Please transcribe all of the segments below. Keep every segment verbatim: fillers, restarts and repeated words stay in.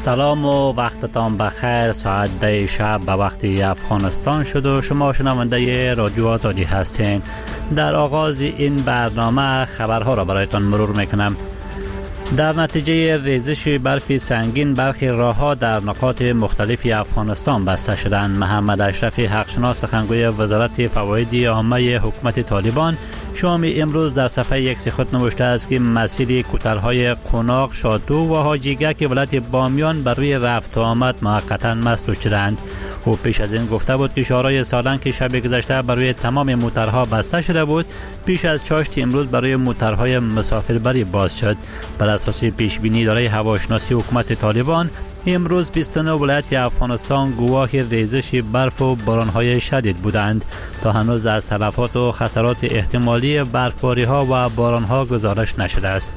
سلام و وقتتان بخیر. ساعت ده شب به وقت افغانستان شد و شما شنونده رادیو آزادی هستین. در آغاز این برنامه خبرها را برایتان مرور میکنم. در نتیجه ریزش برف سنگین برخی راه‌ها در نقاط مختلف افغانستان بسته شدند. محمد اشرف حقشناس سخنگوی وزارت فواید عامه حکومت طالبان شام امروز در صفحه ایکس خود نوشته است که مسیر کوترهای قوناق، شاتو و حاجیگک ولایت بامیان بر روی رفت و آمد موقتا مسدود شدند. او پیش از این گفته بود که شهرهای سالنگ که شب گذشته بر روی تمام موترها بسته شده بود، پیش از چاشت امروز برای موترهای مسافربری باز شد. بر اساس پیش بینی اداره هواشناسی حکومت طالبان، امروز بیست و نه ولایت افغانستان گواه ریزش برف و بارانهای شدید بودند. تا هنوز از تلفات و خسارات احتمالی برفباری‌ها و باران‌ها گزارش نشده است.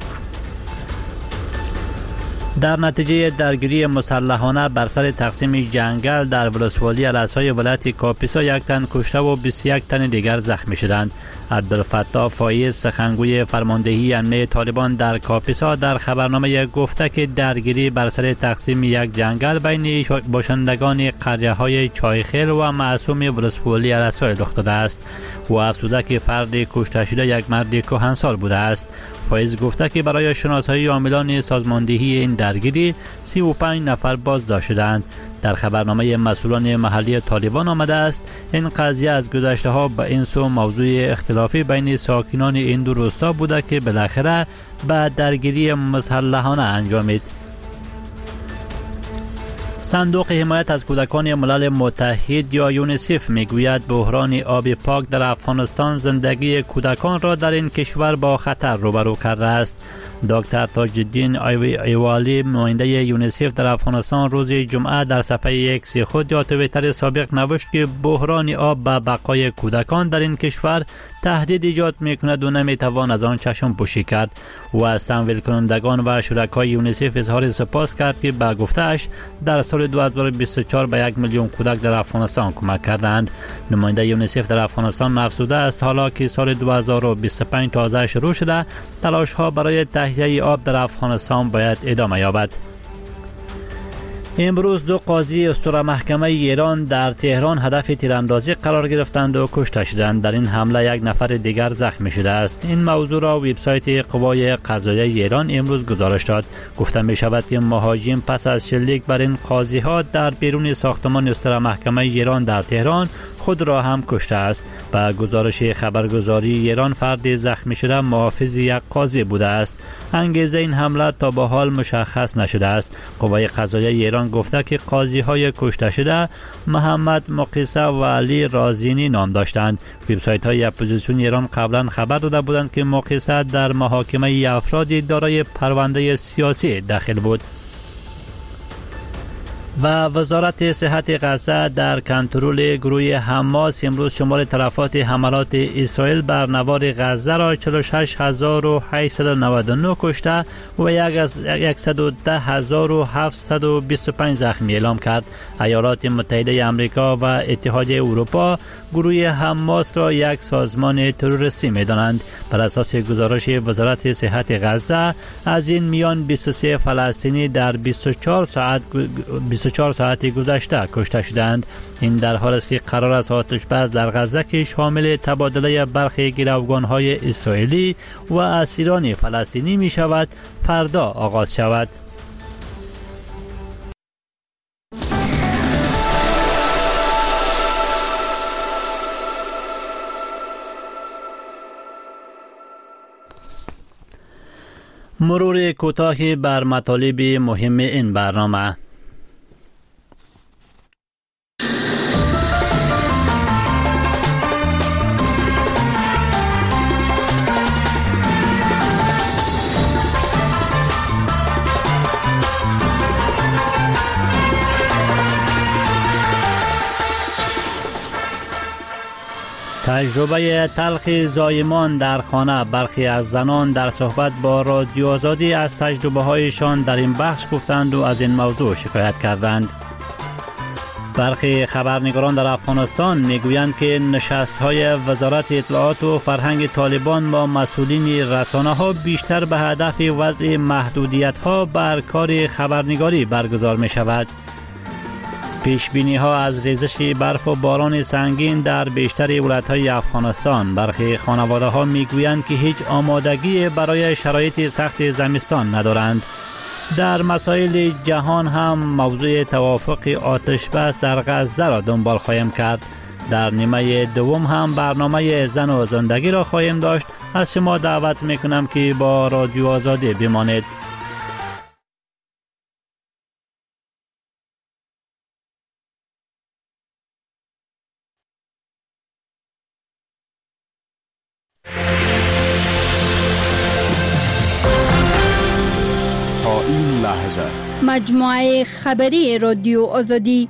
در نتیجه درگیری مسلحانه بر سر تقسیم جنگل در ولسوالی الاسای ولایت کاپیسا یک تن کشته و بیست و یک تن دیگر زخمی شدند. عبدالفتاح فایز سخنگوی فرماندهی امنیه طالبان در کاپیسا در خبرنامه گفته که درگیری بر سر تقسیم یک جنگل بین باشندگان قریه‌های چایخیل و معصوم ولسوالی الاسای رخ داده است. و افزوده که فرد کشته شده یک مرد کهنسال بوده است. فایز گفته که برای شناسایی عاملان سازماندهی این درگیری سی و پنج نفر بازداشت شدند. در خبرنامه مسئولان محلی طالبان آمده است این قضیه از گذشته ها به این سو موضوع اختلافی بین ساکنان این دو روستا بوده که بالاخره به درگیری مسلحانه انجامید. صندوق حمایت از کودکان ملل متحد یا یونیسف میگوید بحران آب پاک در افغانستان زندگی کودکان را در این کشور با خطر روبرو کرده است. دکتر تاج الدین ایوالی نماینده یونیسف در افغانستان روز جمعه در صفحه ایکس خود یا توییتر سابق نوشت که بحران آب به بقای کودکان در این کشور تهدید ایجاد میکند و نمیتوان از آن چشم پوشی کرد. و از تمویل کنندگان و شرکای یونیسف اظهار سپاس کرد که به گفته‌اش در سال دو هزار و بیست و چهار به یک میلیون کودک در افغانستان کمک کردند. نماینده یونیسف در افغانستان افزوده است حالا که سال دو هزار و بیست و پنج تازه شروع شده، تلاش ها برای تهیه آب در افغانستان باید ادامه یابد. امروز دو قاضی اسطوره محکمه ایران در تهران هدف تیراندازی قرار گرفتند و کشته شدند. در این حمله یک نفر دیگر زخمی شده است. این موضوع را وبسایت قوای قضاییه ایران امروز گزارش داد. گفته می شود که مهاجم پس از شلیک بر این قاضی ها در بیرون ساختمان اسطوره محکمه ایران در تهران خود را هم کشته است. با گزارش خبرگزاری ایران فرد زخمی شده محافظ یک قاضی بوده است. انگیزه این حمله تا به حال مشخص نشده است. قوای قضاییه ایران گفته که قاضی های کشته شده محمد مقیسه و علی رازینی نام داشتند. وبسایت های اپوزیسیون ایران قبلا خبر داده بودند که مقیسه در محاکمه افرادی دارای پرونده سیاسی داخل بود. و وزارت صحت غزه در کنترل گروه حماس امروز شمار تلفات حملات اسرائیل بر نوار غزه را چهل و شش هزار و هشتصد و نود و نه کشته و صد و ده هزار و هفتصد و بیست و پنج زخمی اعلام کرد. ایالات متحده آمریکا و اتحادیه اروپا گروه حماس را یک سازمان تروریستی می‌دانند. بر اساس گزارش وزارت صحت غزه از این میان بیست و سه فلسطینی در بیست و چهار ساعت بیست و چهار ساعت گذشته کشته شدند. این در حالی است که قرار است آتش بس در غزه که شامل تبادله برخی گروگان‌های اسرائیلی و اسیران فلسطینی می شود فردا آغاز شود. مرور کوتاهی بر مطالب مهم این برنامه. تجربه تلخ زایمان در خانه. برخی از زنان در صحبت با رادیو آزادی از تجربه هایشان در این بخش گفتند و از این موضوع شکایت کردند. برخی خبرنگاران در افغانستان میگویند که نشست‌های وزارت اطلاعات و فرهنگ طالبان با مسئولین رسانه‌ها بیشتر به هدف وضع محدودیت‌ها بر کار خبرنگاری برگزار می‌شود. پیشبینی‌ها از ریزش برف و باران سنگین در بیشتر ولایت‌های افغانستان. برخی خانواده‌ها میگویند که هیچ آمادگی برای شرایط سخت زمستان ندارند. در مسائل جهان هم موضوع توافق آتش بس در غزه را دنبال خواهیم کرد. در نیمه دوم هم برنامه زن و زندگی را خواهیم داشت. از شما دعوت میکنم که با رادیو آزادی بمانید. مجموعه خبری رادیو آزادی.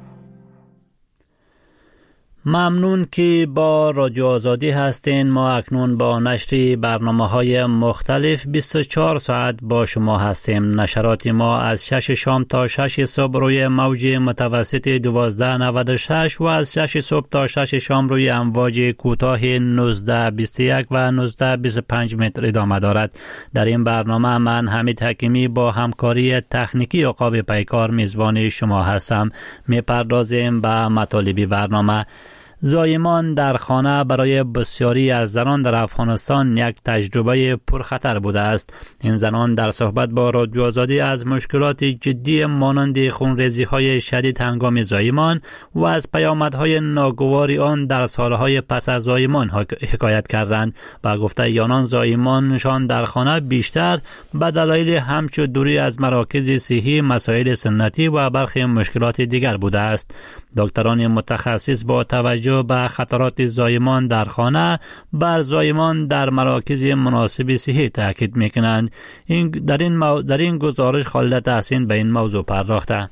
ممنون که با رادیو آزادی هستین. ما اکنون با نشر برنامه‌های مختلف بیست و چهار ساعت با شما هستیم. نشرات ما از شش شام تا شش صبح روی موج متوسط دوازده نود و شش و از شش صبح تا شش شام روی امواج کوتاه نوزده بیست و یک و نوزده بیست و پنج متر ادامه دارد. در این برنامه من حمید حکیمی با همکاری تکنیکی عقاب پیکار میزبان شما هستم. میپردازیم به مطالب برنامه. زایمان در خانه برای بسیاری از زنان در افغانستان یک تجربه پرخطر بوده است. این زنان در صحبت با رادیو آزادی از مشکلات جدی مانند خونریزی های شدید هنگام زایمان و از پیامدهای ناگوار آن در سالهای پس از زایمان حکایت کردند. با گفته آنان زایمانشان در خانه بیشتر به دلایل همچو دوری از مراکز صحی، مسائل سنتی و برخی مشکلات دیگر بوده است. دکتران متخصص با توجه به خطرات زایمان در خانه بر زایمان در مراکز مناسب صحی تاکید میکنند. این در این مو... در این گزارش خالد تحسین به این موضوع پرداخته.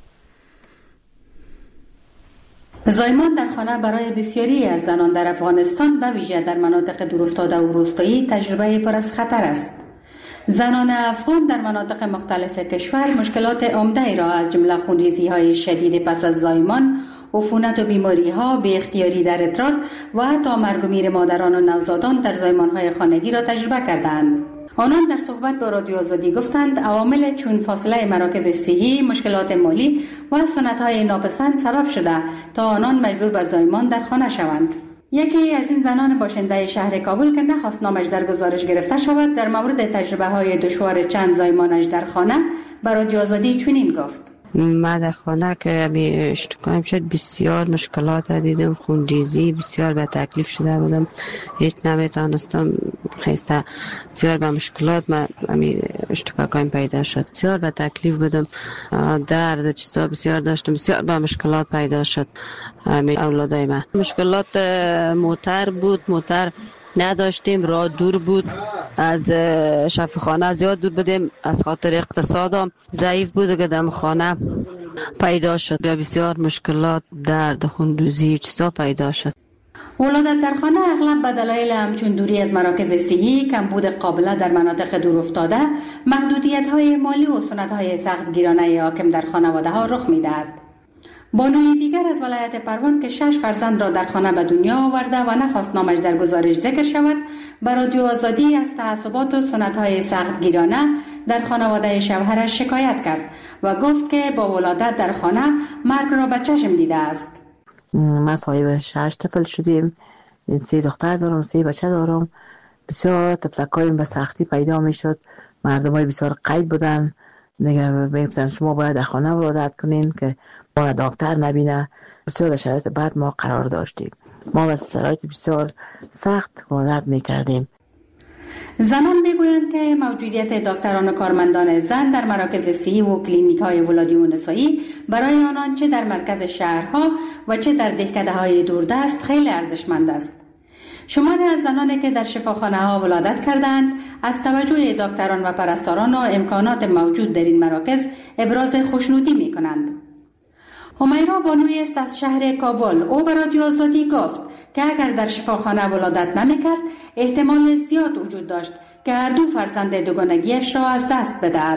زایمان در خانه برای بسیاری از زنان در افغانستان به ویژه در مناطق دورافتاده و روستایی تجربه پر از خطر است. زنان افغان در مناطق مختلف کشور مشکلات عمده را از جمله خونریزی های شدید پس از زایمان، عفونت و بیماری ها، بی اختیاری در ادرار و حتی مرگ و میر مادران و نوزادان در زایمان های خانگی را تجربه کردند. آنان در صحبت با رادیو آزادی گفتند عوامل چون فاصله مراکز صحی، مشکلات مالی و سنت های ناپسند سبب شده تا آنان مجبور به زایمان در خانه شوند. یکی از این زنان باشنده شهر کابل که نخواست نامش در گزارش گرفته شود در مورد تجربه های دشوار چند زایمانش در خانه به رادیو آزادی چنین گفت: ما در خانه که اشتکایم شد بسیار مشکلات دیدم، خونریزی بسیار به تکلیف شده بودم، هیچ نمیتونستم خیسته، بسیار به مشکلات ما اشتکایم پیدا شد، بسیار به تکلیف بودم، درد چیزا بسیار داشتم، بسیار به مشکلات پیدا شد. اولادای من مشکلات موتر بود، موتر نداشتیم، راه دور بود، از شفاخانه زیاد دور بودیم، از خاطر اقتصادم ضعیف بود که در خانه پیدا شد، بسیار مشکلات، درد، خونریزی چیزا پیدا شد. ولادت در خانه اغلب به دلایل همچون دوری از مراکز صحی، کمبود قابله در مناطق دورافتاده، محدودیت‌های مالی و سنت‌های سخت گیرانه حاکم در خانواده ها رخ می‌دهد. بانوی دیگر از ولایت پروان که شش فرزند را در خانه به دنیا آورده و نخواست نامش در گزارش ذکر شود، بر رادیو آزادی از تعصبات و سنت‌های سخت گیرانه در خانواده شوهرش شکایت کرد و گفت که با ولادت در خانه مرگ را به چشم دیده است. ما صاحب شش طفل شدیم، سه دختر دارم، سه بچه دارم. بسیار طفلکایم به سختی پیدا می شد، مردمای بسیار قید بودن، دیگه میگفتن شما باید در خانه ولادت کنین که ما دکتر نبینه. بسیار در شرایط بعد ما قرار داشتیم، ما با شرایط بسیار سخت ولادت میکردیم. زنان میگویند که موجودیت دکتران و کارمندان زن در مراکز صحی و کلینیک های ولادی و نسایی برای آنان چه در مرکز شهرها و چه در دهکده های دوردست خیلی ارزشمند است. شماری از زنانی که در شفاخانه ها ولادت کردند از توجه دکتران و پرستاران و امکانات موجود در این مراکز ابراز خوشنودی می کنند. همیرا بانوی است از شهر کابل. او به رادیو آزادی گفت که اگر در شفاخانه ولادت نمی کرد احتمال زیاد وجود داشت که هر دو فرزند دوگانگیش را از دست بدهد.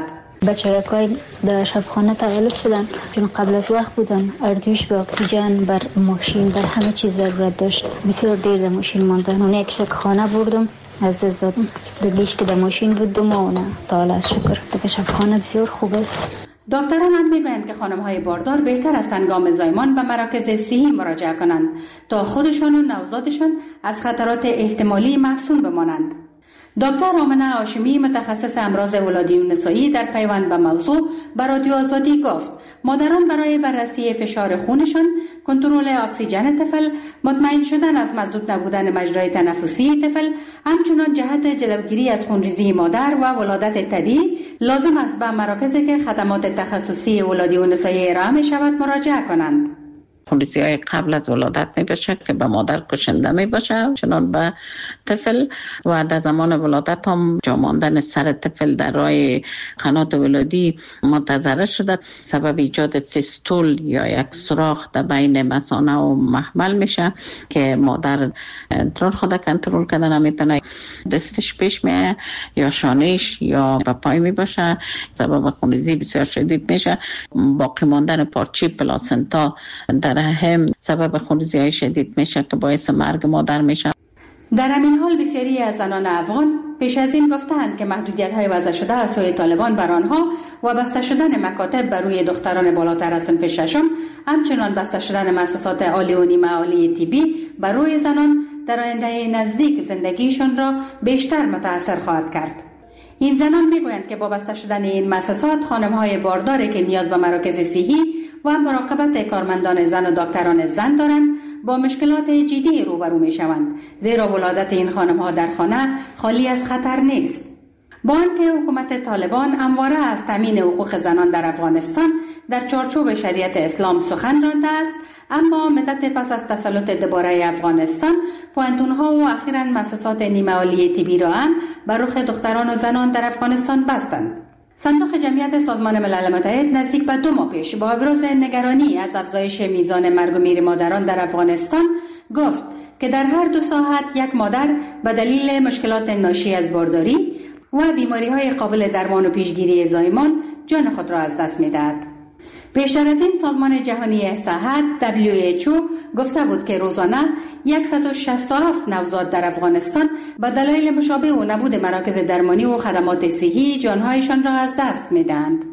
بچه‌های در شفاخانه تولد شدن، چون قبل از وقت بودن. اردوش به اکسیژن، بر ماشین، بر همه چیز ضرورت داشت. بسیار دیر در ماشین ماندن. اون یک شک خانه بردم، از دست دادم. دیگه‌اش که در ماشین بود دو ماه نه. تعالی از شکر. دیگه شفاخانه بسیار خوب است. دکتران هم میگویند که خانم‌های باردار بهتر است هنگام زایمان به مراکز صحی مراجعه کنند تا خودشان و نوزادشان از خطرات احتمالی محصون بمانند. دکتر آمنه هاشمی متخصص امراض ولادی و نسایی در پیوند به موضوع به رادیو آزادی گفت مادران برای بررسی فشار خونشان، کنترل اکسیژن طفل، مطمئن شدن از مسدود نبودن مجرای تنفسی طفل، همچنین جهت جلوگیری از خونریزی مادر و ولادت طبیعی لازم است به مراکزی که خدمات تخصصی ولادی و نسایی ارائه می شود مراجعه کنند. خونریزی های قبل از ولادت می باشه که به مادر کشنده می باشه، چنان به طفل، و در زمان ولادت هم جا ماندن سر طفل در راه قنات ولادی منتظره شده، سبب ایجاد فستول یا یک سوراخ در بین مثانه و محمل میشه که مادر ادرار خود کنترل کردن نمیتونه، دستش پیش میه یا شانهش یا به پای می باشه، سبب خونریزی بسیار شدید میشه. باقی ماندن پارچه پلاسنتا در هم سبب خونریزی های شدید میشه که باعث مرگ مادر میشه. در همین حال بسیاری از زنان افغان پیش از این گفتند که محدودیت های وضع شده از سوی طالبان بر آنها و بسته شدن مکاتب بر روی دختران بالاتر از صنف ششم، همچنان بسته شدن مؤسسات عالی و نیمه عالی طبی بر روی زنان در آینده نزدیک زندگیشان را بیشتر متاثر خواهد کرد. این زنان میگویند که با بسته شدن این مؤسسات خانم‌های بارداری که نیاز به مراکز صحی و مراقبت کارمندان زن و دکتران زن دارند با مشکلات جدی روبرو میشوند، زیرا ولادت این خانم‌ها در خانه خالی از خطر نیست. با آنکه حکومت طالبان همواره از تامین حقوق زنان در افغانستان در چارچوب شریعت اسلام سخن رانده است، اما مدت پس از تسلط دوباره افغانستان پوهنتون‌ها و اخیراً مؤسسات نیمه عالی طبی را هم بر رخ دختران و زنان در افغانستان بستند. صندوق جمعیت سازمان ملل متحد نزدیک به دو ماه پیش با ابراز نگرانی از افزایش میزان مرگ و میر مادران در افغانستان گفت که در هر دو ساعت یک مادر به دلیل مشکلات ناشی از بارداری و بیماری‌های قابل درمان و پیشگیری زایمان جان خود را از دست می‌دهد. پیشتر از این سازمان جهانی صحت دبلیو اچ او گفته بود که روزانه صد و شصت و هفت نوزاد در افغانستان به دلایل مشابه و نبود مراکز درمانی و خدمات صحی جانهایشان را از دست می‌دهند.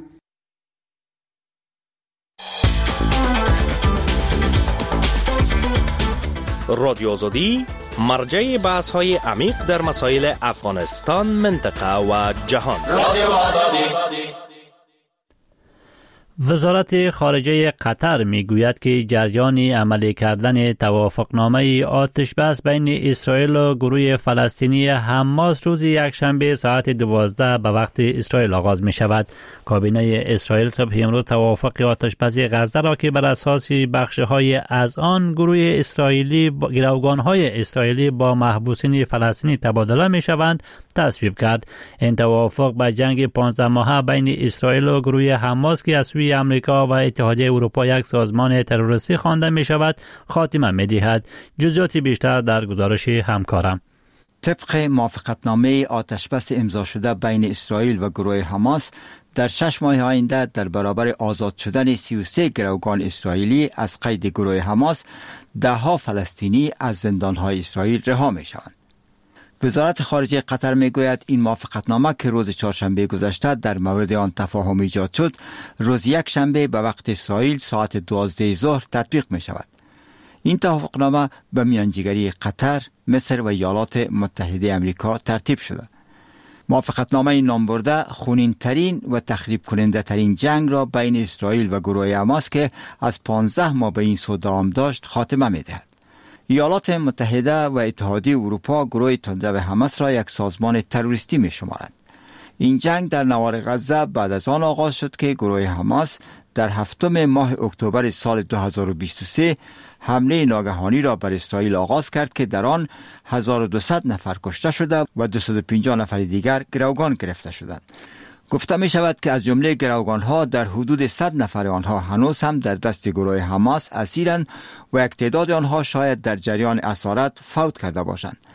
رادیو آزادی مرجع بحث‌های عمیق در مسائل افغانستان، منطقه و جهان. رادیو آزادی. وزارت خارجه قطر میگوید که جریان عملی کردن توافقنامه آتش بس بین اسرائیل و گروه فلسطینی حماس روز یکشنبه ساعت دوازده به وقت اسرائیل آغاز می شود. کابینه اسرائیل صبح امروز توافق آتش بس غزه را که بر اساس بخش‌های از آن گروه اسرائیلی گروگان‌های اسرائیلی با محبوسین فلسطینی تبادله می شوند تصویب کرد. این توافق به جنگ پانزده ماهه بین اسرائیل و گروه حماس که از سوی امریکا و اتحادیه اروپا یک سازمان تروریستی خوانده می شود خاتمه می دهد. جزئیات بیشتر در گزارش همکارم. طبق موافقتنامه آتشبس امضا شده بین اسرائیل و گروه حماس، در شش ماه آینده در برابر آزاد شدن سی و سه گروگان اسرائیلی از قید گروه حماس، ده ها فلسطینی از زندانهای اسرائیل رها می شوند. وزارت خارجه قطر می گوید این موافقتنامه که روز چهارشنبه گذشته در مورد آن تفاهم ایجاد شد، روز یک شنبه به وقت اسرائیل ساعت دوازده ظهر تطبیق می شود. این توافقنامه به میانجیگری قطر، مصر و ایالات متحده آمریکا ترتیب شده. موافقتنامه نام برده خونین ترین و تخریب کننده ترین جنگ را بین اسرائیل و گروه حماس که از پانزده ماه به این سو دوام داشت خاتمه می دهد. ایالات متحده و اتحادیه اروپا گروه تندرو حماس را یک سازمان تروریستی می شمارند. این جنگ در نوار غزه بعد از آن آغاز شد که گروه حماس در هفتم ماه اکتبر سال دو هزار و بیست و سه حمله ناگهانی را بر اسرائیل آغاز کرد که در آن هزار و دویست نفر کشته شده و دویست و پنجاه نفر دیگر گروگان گرفته شدند. گفته می شود که از جمله گروگان‌ها در حدود صد نفر آنها هنوز هم در دست گروه حماس اسیرند و یک تعداد آنها شاید در جریان اسارت فوت کرده باشند.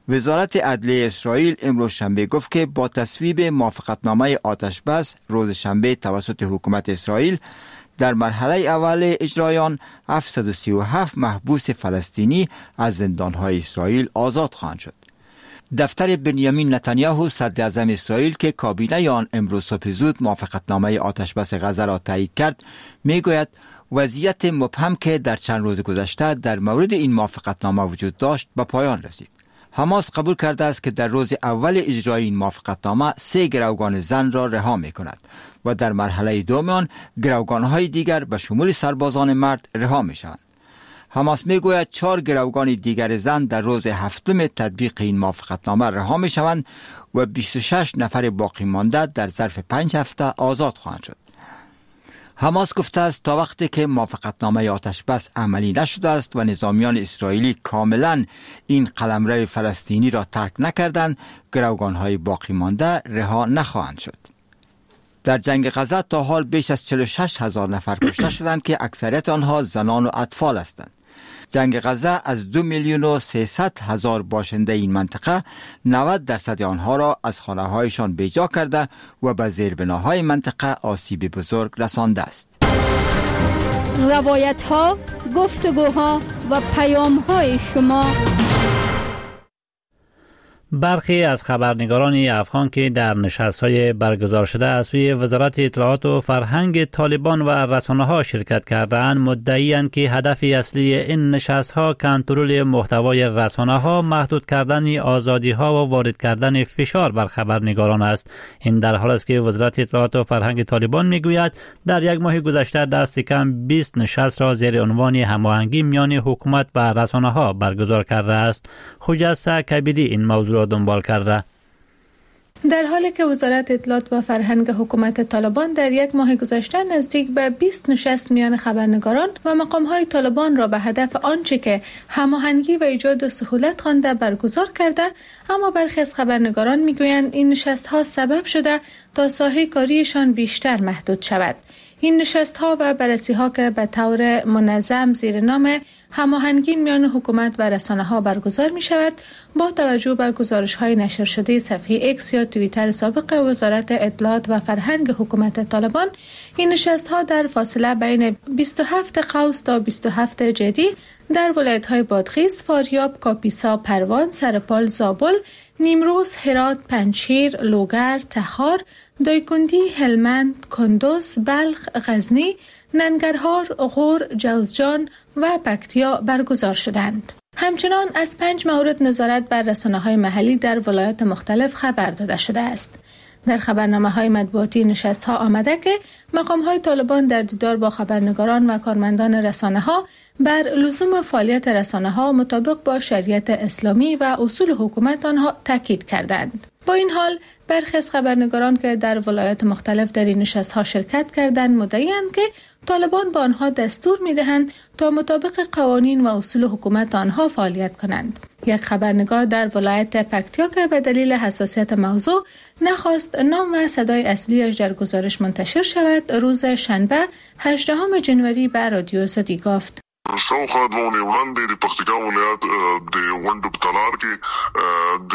وزارت عدلیه اسرائیل امروز شنبه گفت که با تصویب موافقتنامه آتش بس روز شنبه توسط حکومت اسرائیل در مرحله اول اجرایان هفتصد و سی و هفت محبوس فلسطینی از زندانهای اسرائیل آزاد خواهند شد. دفتر بنیامین نتانیاهو صدر اعظم اسرائیل که کابینه آن امروز صبح زود موافقتنامه آتش بس غزه را تایید کرد میگوید وضعیت مبهم که در چند روز گذشته در مورد این موافقتنامه وجود داشت به پایان رسید. حماس قبول کرده است که در روز اول اجرای این موافقتنامه سه گروگان زن را رها می کند و در مرحله دوم آن گروگان‌های دیگر به شمول سربازان مرد رها می شوند. حماس می گوید چهار گروگان دیگر زن در روز هفتم تطبیق این موافقتنامه رها می شوند و بیست و شش نفر باقی مانده در ظرف پنج هفته آزاد خواهند شد. حماس گفته است تا وقتی که موافقتنامه آتش بس عملی نشده است و نظامیان اسرائیلی کاملا این قلمرو فلسطینی را ترک نکردند، گروگان‌های باقی مانده رها نخواهند شد. در جنگ غزه تا حال بیش از چهل و شش هزار نفر کشته شدند که اکثریت آنها زنان و اطفال هستند. جنگ غزه از دو میلیون و سیصد هزار باشنده این منطقه نود درصد آنها را از خانه‌هایشان بیجا کرده و به زیربناهای منطقه آسیب بزرگ رسانده است. روایت‌ها، گفتگوها و پیام‌های شما. برخی از خبرنگاران افغان که در نشست‌های برگزار شده از سوی وزارت اطلاعات و فرهنگ طالبان و رسانه‌ها شرکت کردند مدعی‌اند که هدف اصلی این نشست‌ها کنترل محتوای رسانه‌ها، محدود کردن آزادی‌ها و وارد کردن فشار بر خبرنگاران است. این در حالی است که وزارت اطلاعات و فرهنگ طالبان می‌گوید در یک ماه گذشته دست کم بیست نشست را زیر عنوان هماهنگی میان حکومت و رسانه‌ها برگزار کرده است. حجت کبیری این موضوع دنبال کرده. در حالی که وزارت اطلاعات و فرهنگ حکومت طالبان در یک ماه گذشته نزدیک به بیست نشست میان خبرنگاران و مقام‌های طالبان را به هدف آنچه که هماهنگی و ایجاد سهولت خوانده برگزار کرده، اما برخی از خبرنگاران میگویند این نشست‌ها سبب شده تا ساحه کاریشان بیشتر محدود شود. این نشست‌ها و بررسی‌ها که به طور منظم زیر نام هماهنگی میان حکومت و رسانه‌ها برگزار می‌شود، با توجه به گزارش‌های نشر شده صفحه ایکس یا توییتر سابق وزارت اطلاعات و فرهنگ حکومت طالبان، این نشست‌ها در فاصله بین بیست و هفت قوس تا بیست و هفت جدی در ولایت‌های بادغیس، فاریاب، کاپیسا، پروان، سرپال، زابل، نیمروز، هرات، پنجشیر، لوگر، تخار، دایکندی، هلمند، کندوز، بلخ، غزنی، ننگرهار، غور، جوزجان و پکتیا برگزار شدند. همچنان از پنج مورد نظارت بر رسانه‌های محلی در ولایات مختلف خبر داده شده است. در خبرنامه‌های مطبوعاتی نشست‌ها آمده که مقام‌های طالبان در دیدار با خبرنگاران و کارمندان رسانه‌ها بر لزوم فعالیت رسانه‌ها مطابق با شریعت اسلامی و اصول حکومت آنها تاکید کردند. با این حال برخی از خبرنگاران که در ولایات مختلف در این نشست‌ها شرکت کردند مدعی‌اند که طالبان به آنها دستور می‌دهند تا مطابق قوانین و اصول حکومت آنها فعالیت کنند. یک خبرنگار در ولایت پکتیا که به دلیل حساسیت موضوع نخواست نام و صدای اصلیش در گزارش منتشر شود، روز شنبه هجدهم ژانویه به رادیو آزادي گفت: شاوخوا دوه اونۍ وړاندې د پکتیکا ولایت د ونډو په تالار کې د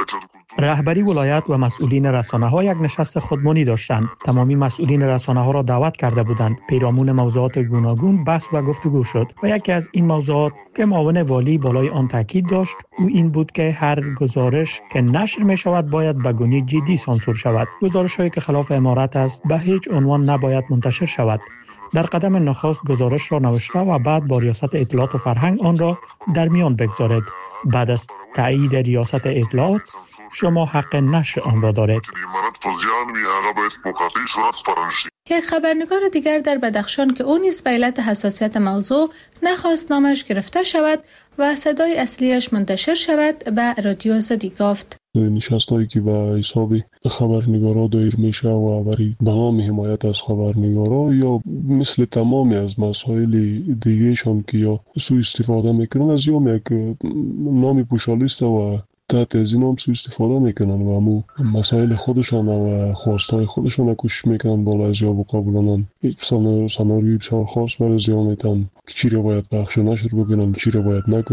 رهبری ولایت و مسئولین رسانه‌ها یک نشست خودمانی داشتند. تمامی مسئولین رسانه‌ها را دعوت کرده بودند. پیرامون موضوعات گوناگون بحث و گفتگو شد و یکی از این موضوعات که معاون والی بالای آن تاکید داشت او این بود که هر گزارش که نشر می شود باید به گونه جدی سانسور شود. گزارش‌هایی که خلاف امارت است به هیچ عنوان نباید منتشر شود. در قدم نخست گزارش را نوشته و بعد با ریاست اطلاعات و فرهنگ آن را در میان بگذارید. بعد از تایید ریاست اطلاعات شما حق نشر آن را دارید. یک خبرنگار دیگر در بدخشان که او نیز به علت حساسیت موضوع نخواست نامش گرفته شود و صدای اصلیش منتشر شود به رادیو آزادی گفت: نشستایی که به حساب خبرنگارا دایر میشه و برای به نام حمایت از خبرنگارا یا مثل تمامی از مسائل دیگهشان که یا سوء استفاده میکنن از یا یک نامی پوشالیست و تحت از این هم سوء استفاده میکنن و همو مسائل خودشان و خواستای خودشان کوشش میکنن بالا از یا بقبولانن. یک سناریوی بسیار خاص برای زیان میتن که چی را باید پخش و نشر بکنن، چی را باید نکنن.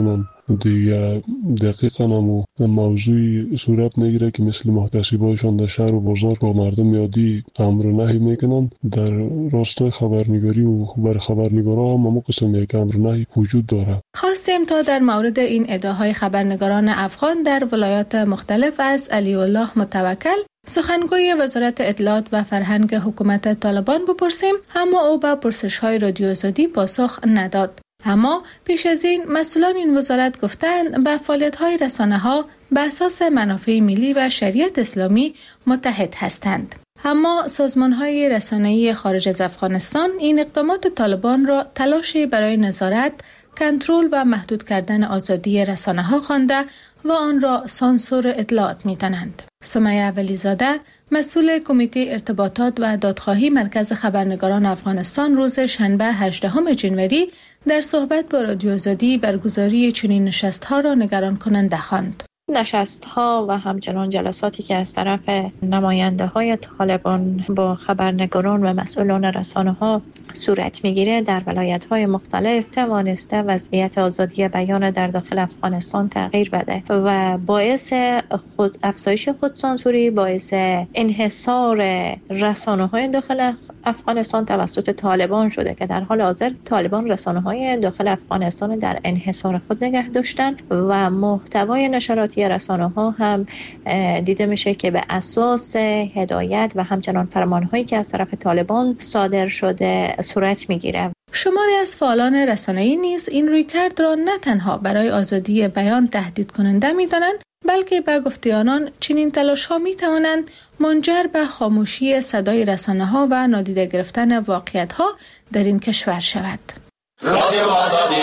دیگه دقیقا همو موضوعی صورت میگیره که مثل محتسبایشان در شهر و بازار با مردم یادی امر نهی میکنن. در راستای خبرنگاری و بر خبرنگارا هم همو قسم یک امر نهی وجود داره. خواستیم تا در مورد این ادعاهای خبرنگاران افغان در ولایات مختلف از علی الله متوکل، سخنگوی وزارت اطلاعات و فرهنگ حکومت طالبان بپرسیم، اما او به پرسش‌های رادیو آزادی پاسخ نداد. اما پیش از این مسئولان این وزارت گفتند به فعالیت‌های رسانه‌ها به اساس منافع ملی و شریعت اسلامی متحد هستند. اما سازمان‌های رسانه‌ای خارج از افغانستان این اقدامات طالبان را تلاشی برای نظارت، کنترل و محدود کردن آزادی رسانه‌ها خوانده و آن را سانسور اطلاعات می‌دانند. سمیه ولیزاده، مسئول کمیته ارتباطات و دادخواهی مرکز خبرنگاران افغانستان، روز شنبه هجدهم ژانویه در صحبت با رادیو آزادی برگزاری چنین نشست‌ها را نگران کننده خواند. نشست‌ها و همچنان جلساتی که از طرف نماینده‌های طالبان با خبرنگاران و مسئولان رسانه‌ها صورت می‌گیره در ولایت‌های مختلف توانسته وضعیت آزادی بیان در داخل افغانستان تغییر بده و باعث خود افزایش خودسانسوری، باعث انحصار رسانه‌های داخل افغانستان توسط طالبان شده که در حال حاضر طالبان رسانه‌های داخل افغانستان در انحصار خود نگه داشتن و محتوای نشراتی رسانه‌ها هم دیده میشه که به اساس هدایت و همچنان فرمان‌هایی که از طرف طالبان صادر شده صورت میگیره. شماری از فعالان رسانه‌ای نیز این رویکرد را نه تنها برای آزادی بیان تهدید کننده می‌دانند، بلکه به گفته آنان چنین تلاش‌ها می‌توانند منجر به خاموشی صدای رسانه‌ها و نادیده گرفتن واقعیت‌ها در این کشور شود. رادیو آزادی.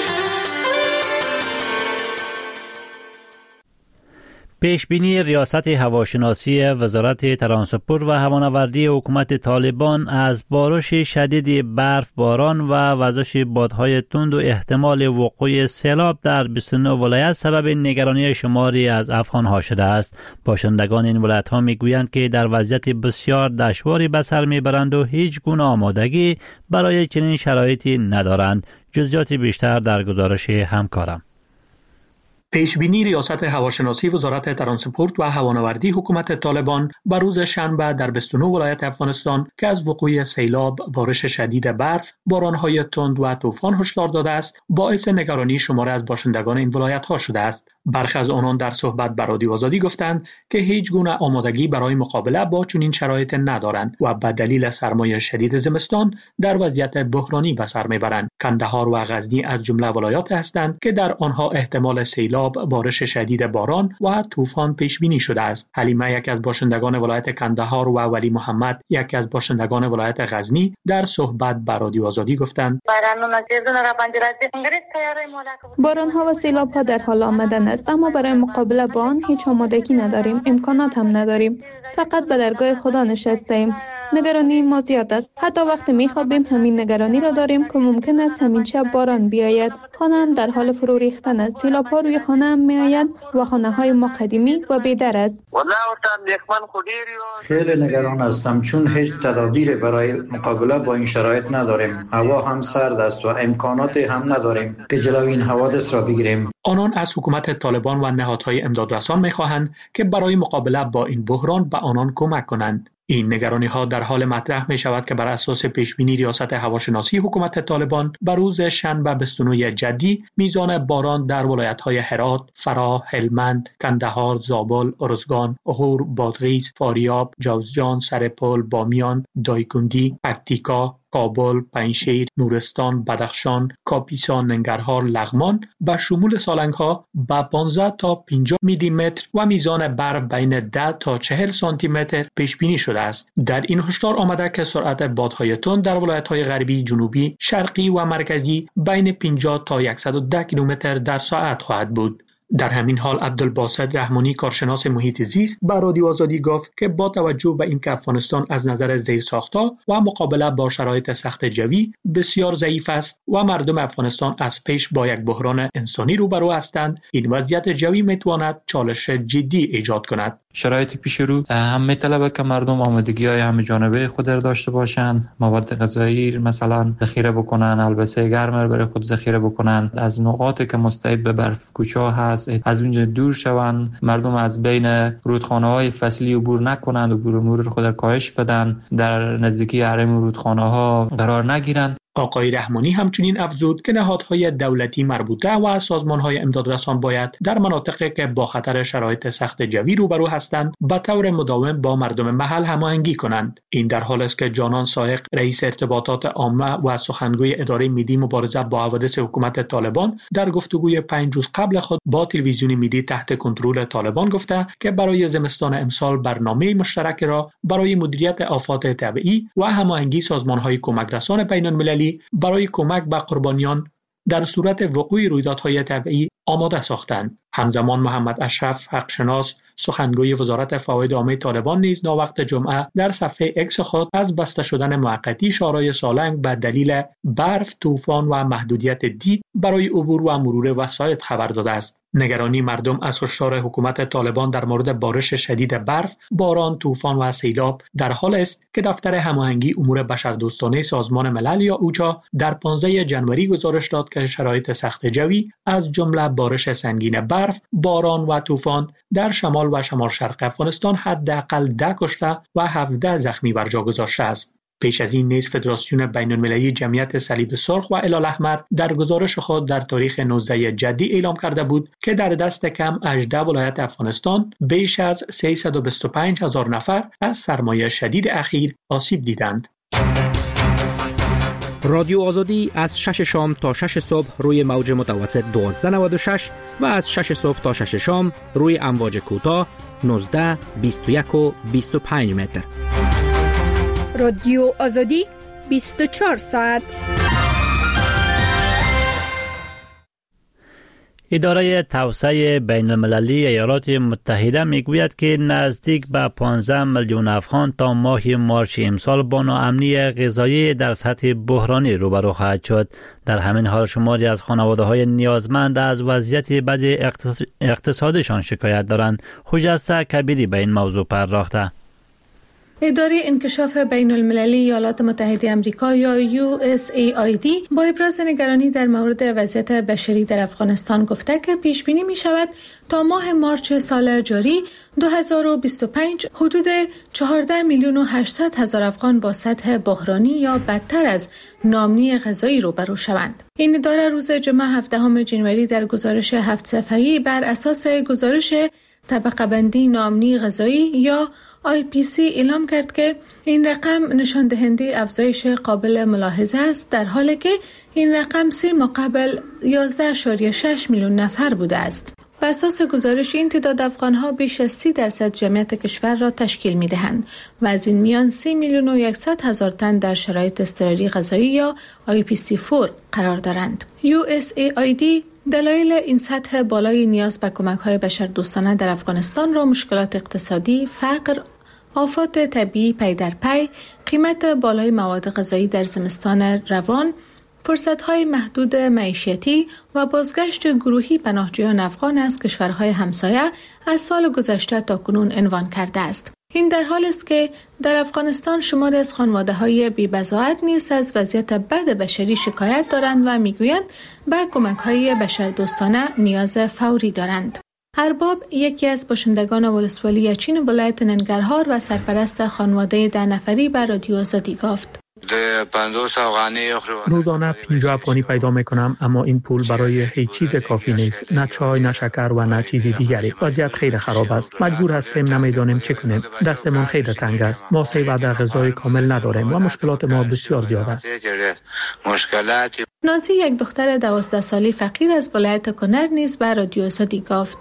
پیشبینی ریاست هواشناسی وزارت ترانسپورت و هوانوردی حکومت طالبان از بارش شدید برف باران و وزش بادهای تند و احتمال وقوع سیلاب در بیست و نه ولایت سبب نگرانی شماری از افغانها شده است. باشندگان این ولایت‌ها میگویند که در وضعیت بسیار دشواری به سر میبرند و هیچ گونه آمادگی برای چنین شرایطی ندارند. جزئیات بیشتر در گزارش همکارم. پیشبینی ریاست هواشناسی وزارت ترانسپورت و هوانوردی حکومت طالبان بر روز شنبه در بیست و نه ولایت افغانستان که از وقوع سیلاب، بارش شدید برف، بارانهای تند و طوفان هشدار داده است، باعث نگرانی شماری از باشندگان این ولایت‌ها شده است. برخی از آنان در صحبت با رادیو آزادی گفتند که هیچ گونه آمادگی برای مقابله با چنین شرایط ندارند و به دلیل سرمای شدید زمستان در وضعیت بحرانی به سر میبرند. کندهار و غزنی از جمله ولایات هستند که در آنها احتمال سیلاب، بارش شدید باران و طوفان پیش بینی شده است. حلیمه، یک از باشندگان ولایت کندهار، و ولی محمد، یک از باشندگان ولایت غزنی، در صحبت با رادیو آزادی گفتند: باران‌ها و سیلاب‌ها در حال آمدن است، اما برای مقابله با آن هیچ آمادگی نداریم، امکانات هم نداریم. فقط به درگاه خدا نشستیم. نگرانی ما زیاد است. حتی وقتی می‌خوابیم همین نگرانی را داریم که ممکن است همین شب باران بیاید. خانه هم در حال فرو ریختن است. سیلاب‌ها روی خانه هم می‌آید و خانه‌های ما قدیمی و بی‌در است. خیلی نگران هستم چون هیچ تدابیری برای مقابله با این شرایط نداریم. هوا هم سرد است و امکاناتی هم نداریم که جلوی این حوادث را بگیریم. آنان از حکومت طالبان و نهادهای امدادرسان می‌خواهند که برای مقابله با این بحران به آنان کمک کنند. این نگرانی ها در حال مطرح می شود که بر اساس پیشبینی ریاست هواشناسی حکومت طالبان بر روز شنبه بیست و نه جدی میزان باران در ولایت های هرات، فراه، هلمند، کندهار، زابل، ارزگان، غور، بادغیس، فاریاب، جوزجان، سرپل، بامیان، دایکندی، پکتیکا، کابل، پنجشیر، نورستان، بدخشان، کاپیسا، ننگرهار، لغمان به شمول سالنگ‌ها با پانزده تا پنجاه میلی متر و میزان برف بین ده تا چهل سانتی متر پیش بینی شده است. در این هشدار آمده که سرعت بادهای تند در ولایت‌های غربی، جنوبی، شرقی و مرکزی بین پنجاه تا صد و ده کیلومتر در ساعت خواهد بود. در همین حال عبدالباسط رحمانی کارشناس محیط زیست با رادیو آزادی گفت که با توجه به اینکه افغانستان از نظر زیرساخت‌ها و مقابله با شرایط سخت جوی بسیار ضعیف است و مردم افغانستان از پیش با یک بحران انسانی روبرو هستند، این وضعیت جوی میتواند چالش جدی ایجاد کند. شرایط پیش رو هم میطلبه که مردم آمادگی‌های همه جانبه خود را داشته باشند، مواد غذایی مثلا ذخیره بکنن، البسه گرم برای خود ذخیره بکنن، از نقاطی که مستعد به برف کوچا هست از اونجا دور شوند، مردم از بین رودخانه‌های فصلی عبور نکنند و عبور مرور خود را کاهش بدن، در نزدیکی حرم رودخانه‌ها قرار نگیرند. آقای رحمانی همچنین افزود که نهادهای دولتی مربوطه و سازمان‌های امدادرسان باید در مناطقی که با خطر شرایط سخت جوی روبرو هستند به طور مداوم با مردم محل هماهنگی کنند. این در حالی است که جانان سائق رئیس ارتباطات عامه و سخنگوی اداره ملی مبارزه با حوادث حکومت طالبان در گفتگوی پنج روز قبل خود با تلویزیون ملی تحت کنترل طالبان گفته که برای زمستان امسال برنامه مشترک را برای مدیریت آفات طبیعی و هماهنگی سازمان‌های کمک رسان بین‌المللی برای کمک به قربانیان در صورت وقوع رویدادهای طبیعی آماده ساختند. همزمان محمد اشرف حقشناس سخنگوی وزارت فواید عامه طالبان نیز ناوقت جمعه در صفحه اکس خود از بسته شدن موقتی شورای سالنگ به دلیل برف، طوفان و محدودیت دید برای عبور و مرور وسایط خبر داده است. نگرانی مردم از هشدار حکومت طالبان در مورد بارش شدید برف، باران، طوفان و سیلاب در حال است که دفتر هماهنگی امور بشردوستانه سازمان ملل یا اوچا در پانزده ژانویه گزارش داد که شرایط سخت جوی از جمله بارش سنگین برف، باران و طوفان در شمال و شمال شرق افغانستان حداقل ده کشته و هفده زخمی بر جا گذاشته است. پیش از این نیز فدراسیون بین‌المللی جمعیت صلیب سرخ و هلال احمر در گزارش خود در تاریخ نوزده جدی اعلام کرده بود که در دست کم هجده ولایت افغانستان بیش از سیصد و بیست و پنج هزار نفر از سرمایه شدید اخیر آسیب دیدند. رادیو آزادی از شش شام تا شش صبح روی موج متوسط دوازده نود و شش و از شش صبح تا شش شام روی امواج کوتاه نوزده، بیست و یک و بیست و پنج متر. رادیو آزادی بیست و چهار ساعت. اداره توسعه بین المللی ایالات متحده میگوید که نزدیک به پانزده میلیون افغان تا ماه مارچ امسال با ناامنی غذایی در سطح بحرانی روبرو خواهد شد. در همین حال شماری از خانواده‌های نیازمند از وضعیت بد اقتصادشان شکایت دارند. حجت کبیری به این موضوع پرداخته. اداره انکشاف بین المللی ایالات متحده آمریکا یا یو اس ای آی دی با ابراز نگرانی در مورد وضعیت بشری در افغانستان گفته که پیش بینی می شود تا ماه مارچ سال جاری دو هزار و بیست و پنج حدود چهارده میلیون و هشتصد هزار افغان با سطح بحرانی یا بدتر از ناامنی غذایی روبرو شوند. این اداره روز جمعه هفدهم ژانویه در گزارش هفت صفحه‌ای بر اساس گزارش طبقه بندی ناامنی غذایی یا آی پی سی اعلام کرد که این رقم نشان دهنده افزایش قابل ملاحظه است، در حالی که این رقم سه مقابل یازده اشاری شش میلیون نفر بوده است. بر اساس گزارش این تعداد افغان‌ها بیش از سی درصد جمعیت کشور را تشکیل می‌دهند و از این میان سی میلیون و صد هزار تن در شرایط اضطراری غذایی یا آی پی سی چهار قرار دارند. یو اس ای آی دی دلایل این سطح بالای نیاز به کمک‌های بشردوستانه در افغانستان را مشکلات اقتصادی، فقر، آفات طبیعی پی در پی، قیمت بالای مواد غذایی در زمستان روان، فرصت‌های محدود معیشتی و بازگشت گروهی پناهجویان افغان از کشورهای همسایه از سال گذشته تا کنون عنوان کرده است. این در حالی است که در افغانستان شماری از خانواده‌های بی‌بضاعت نیز از وضعیت بد بشری شکایت دارند و می‌گویند به کمک‌های بشردوستانه نیاز فوری دارند. ارباب یکی از باشندگان ولسوالی یچین ولایت ننگرهار و سرپرست خانواده ده نفری به رادیو آزادی گفت: روزانه پنجاه افغانی پیدا میکنم، اما این پول برای هیچ چیز کافی نیست، نه چای، نه شکر و نه چیزی دیگری. وضعیت خیلی خراب است. مجبور هستیم، نمیدانیم چه کنیم. دستمون خیلی تنگ است. ما سه وعده غذای کامل نداریم و مشکلات ما بسیار زیاد است. نازی یک دختر دوازده سالی فقیر از ولایت کنر نیز به رادیو آزادی گفت: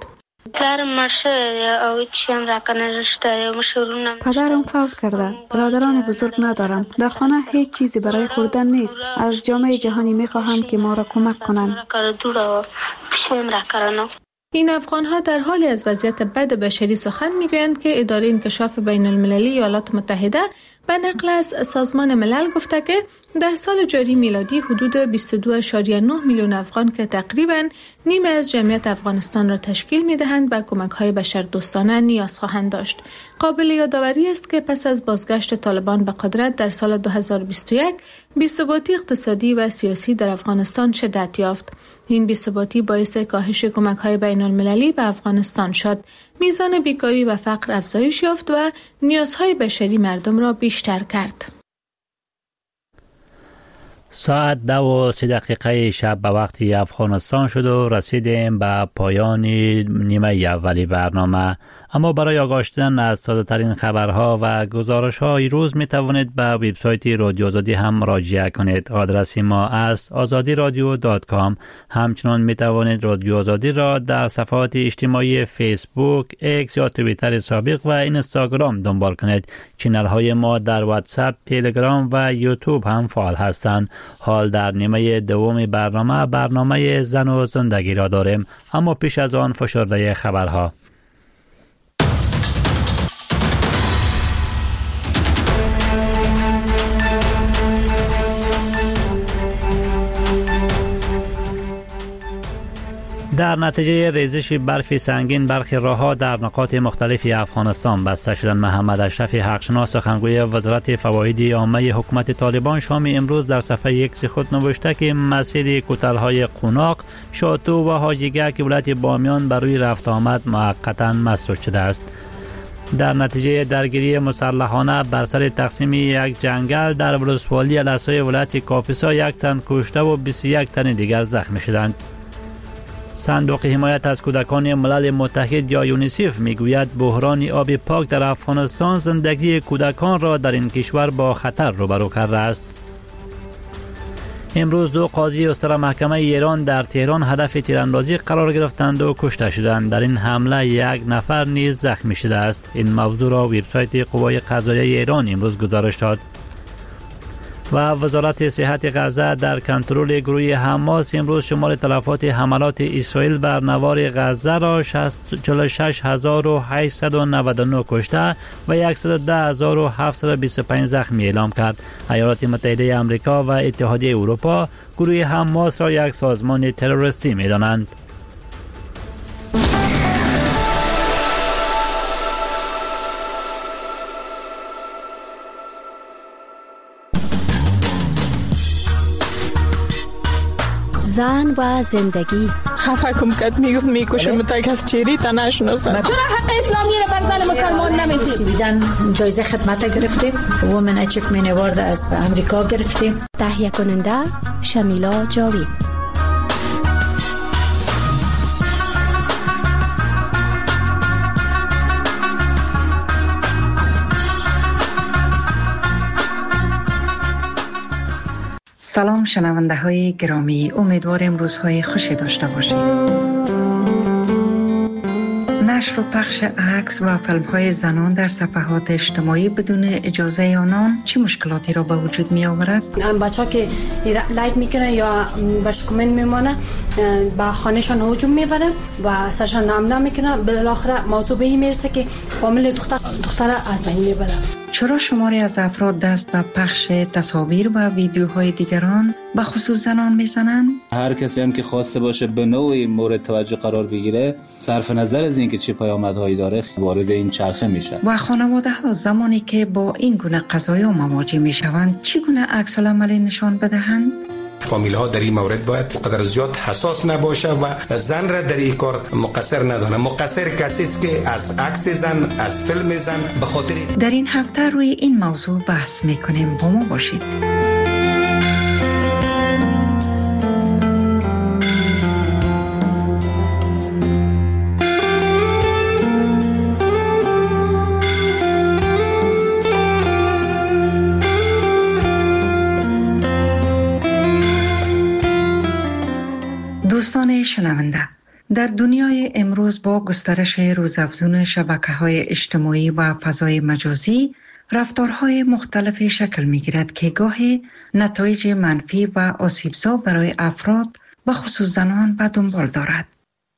پدرم فوت کرده. برادران بزرگ ندارم. در خانه هیچ چیزی برای خوردن نیست. از جامعه جهانی میخواهم که ما را کمک کنند. این افغان‌ها در حالی از وضعیت بد بشری سخن می‌گویند که اداره انکشاف بین المللی ایالات متحده به نقل از سازمان ملل گفته که در سال جاری میلادی حدود بیست و دو اشاریه نه میلیون افغان که تقریباً نیمه از جمعیت افغانستان را تشکیل می‌دهند به کمک‌های بشردوستانه نیاز خواهند داشت. قابل یادآوری است که پس از بازگشت طالبان به قدرت در سال دو هزار و بیست و یک، بی‌ثباتی اقتصادی و سیاسی در افغانستان شدت یافت. این بی‌ثباتی باعث کاهش کمک‌های بین‌المللی به افغانستان شد. میزان بیکاری و فقر افزایش یافت و نیازهای بشری مردم را بیشتر کرد. ساعت دو و سی دقیقه شب به وقتی افغانستان شد و رسیدیم به پایان نیمه اولی برنامه. اما برای آگاه شدن از تازه ترین خبرها و گزارش های روز می توانید به وبسایت رادیو آزادی هم مراجعه کنید. آدرس ما است آزادی رادیو دات کام. همچنین می توانید رادیو آزادی را در صفحات اجتماعی فیسبوک، ایکس یا توییتر سابق و اینستاگرام دنبال کنید. چینل های ما در واتساپ، تلگرام و یوتیوب هم فعال هستند. حال در نیمه دوم برنامه برنامه زن و زندگی را داریم، اما پیش از آن فشرده خبرها. در نتیجه ریزش برف سنگین برخی راه‌ها در نقاط مختلف افغانستان بسته شدند. محمد اشرف حقشناس سخنگوی وزارت فواید عامه حکومت طالبان شام امروز در صفحه ایکس خود نوشته که مسیر کوتل‌های قوناق، شاتو و حاجیگک ولایت بامیان بر روی رفت آمد موقتا مسدود شده است. در نتیجه درگیری مسلحانه بر سر تقسیم یک جنگل در ولسوالی الاسای ولایت کاپیسا یک تن کشته و بیست و یک تن دیگر زخمی شدند. صندوق حمایت از کودکان ملل متحد یا یونیسف میگوید بحران آب پاک در افغانستان زندگی کودکان را در این کشور با خطر روبرو کرده است. امروز دو قاضی استر محکمه ایران در تهران هدف تیراندازی قرار گرفتند و کشته شدند. در این حمله یک نفر نیز زخمی شده است. این موضوع را وبسایت قوای قضاییه ایران امروز گزارش داد. و وزارت صحت غزه در کنترل گروه حماس امروز شمار تلفات حملات اسرائیل بر نوار غزه را چهل و شش هزار و هشتصد و نود و نه کشته و صد و ده هزار و هفتصد و بیست و پنج زخمی اعلام کرد. ایالات متحده آمریکا و اتحادیه اروپا گروه حماس را یک سازمان تروریستی می‌دانند. زن و زندگی خفه کم کد میگفت میکشم تک از چیری تا نشناسن. چرا حق اسلامی رو بر زن مسلمان نمیدید؟ سویدن جایزه خدمت گرفتیم، وومن اچیومنت اوارد از امریکا گرفتیم. تهیه کننده شمیلا جاوید. سلام شنونده های گرامی، امیدوارم روزهای خوشی داشته باشید. نشر و پخش عکس و فیلم های زنان در صفحات اجتماعی بدون اجازه آنان چه مشکلاتی را به وجود می آورد؟ بچه‌ها که لایک میکنه یا باش کامنت میمونه به خانهشان هجوم میبره و سرشان نام میکنه، بالاخره موضوع به این میرسه که فامیل دختر دختر از بین میبره. چرا شماری از افراد دست به پخش تصاویر و ویدیوهای دیگران به خصوص زنان میزنند؟ هر کسی هم که خواسته باشه به نوعی مورد توجه قرار بگیره، صرف نظر از اینکه چه پیامدهایی داره وارد این چرخه میشه. و خانواده ها زمانی که با این گونه قضایا مواجه میشوند چگونه عکس العملی نشان بدهند؟ فامیل ها در این مورد باید قدر زیاد حساس نباشه و زن را در این کار مقصر ندانه. مقصر کسی است که از عکس زن، از فیلم زن به خاطر. در این هفته روی این موضوع بحث میکنیم، با ما باشید. دوستان شنونده، در دنیای امروز با گسترش روزافزون شبکه‌های اجتماعی و فضای مجازی رفتارهای مختلفی شکل می‌گیرد که گاهی نتایج منفی و آسیبزا برای افراد و خصوص زنان به دنبال دارد.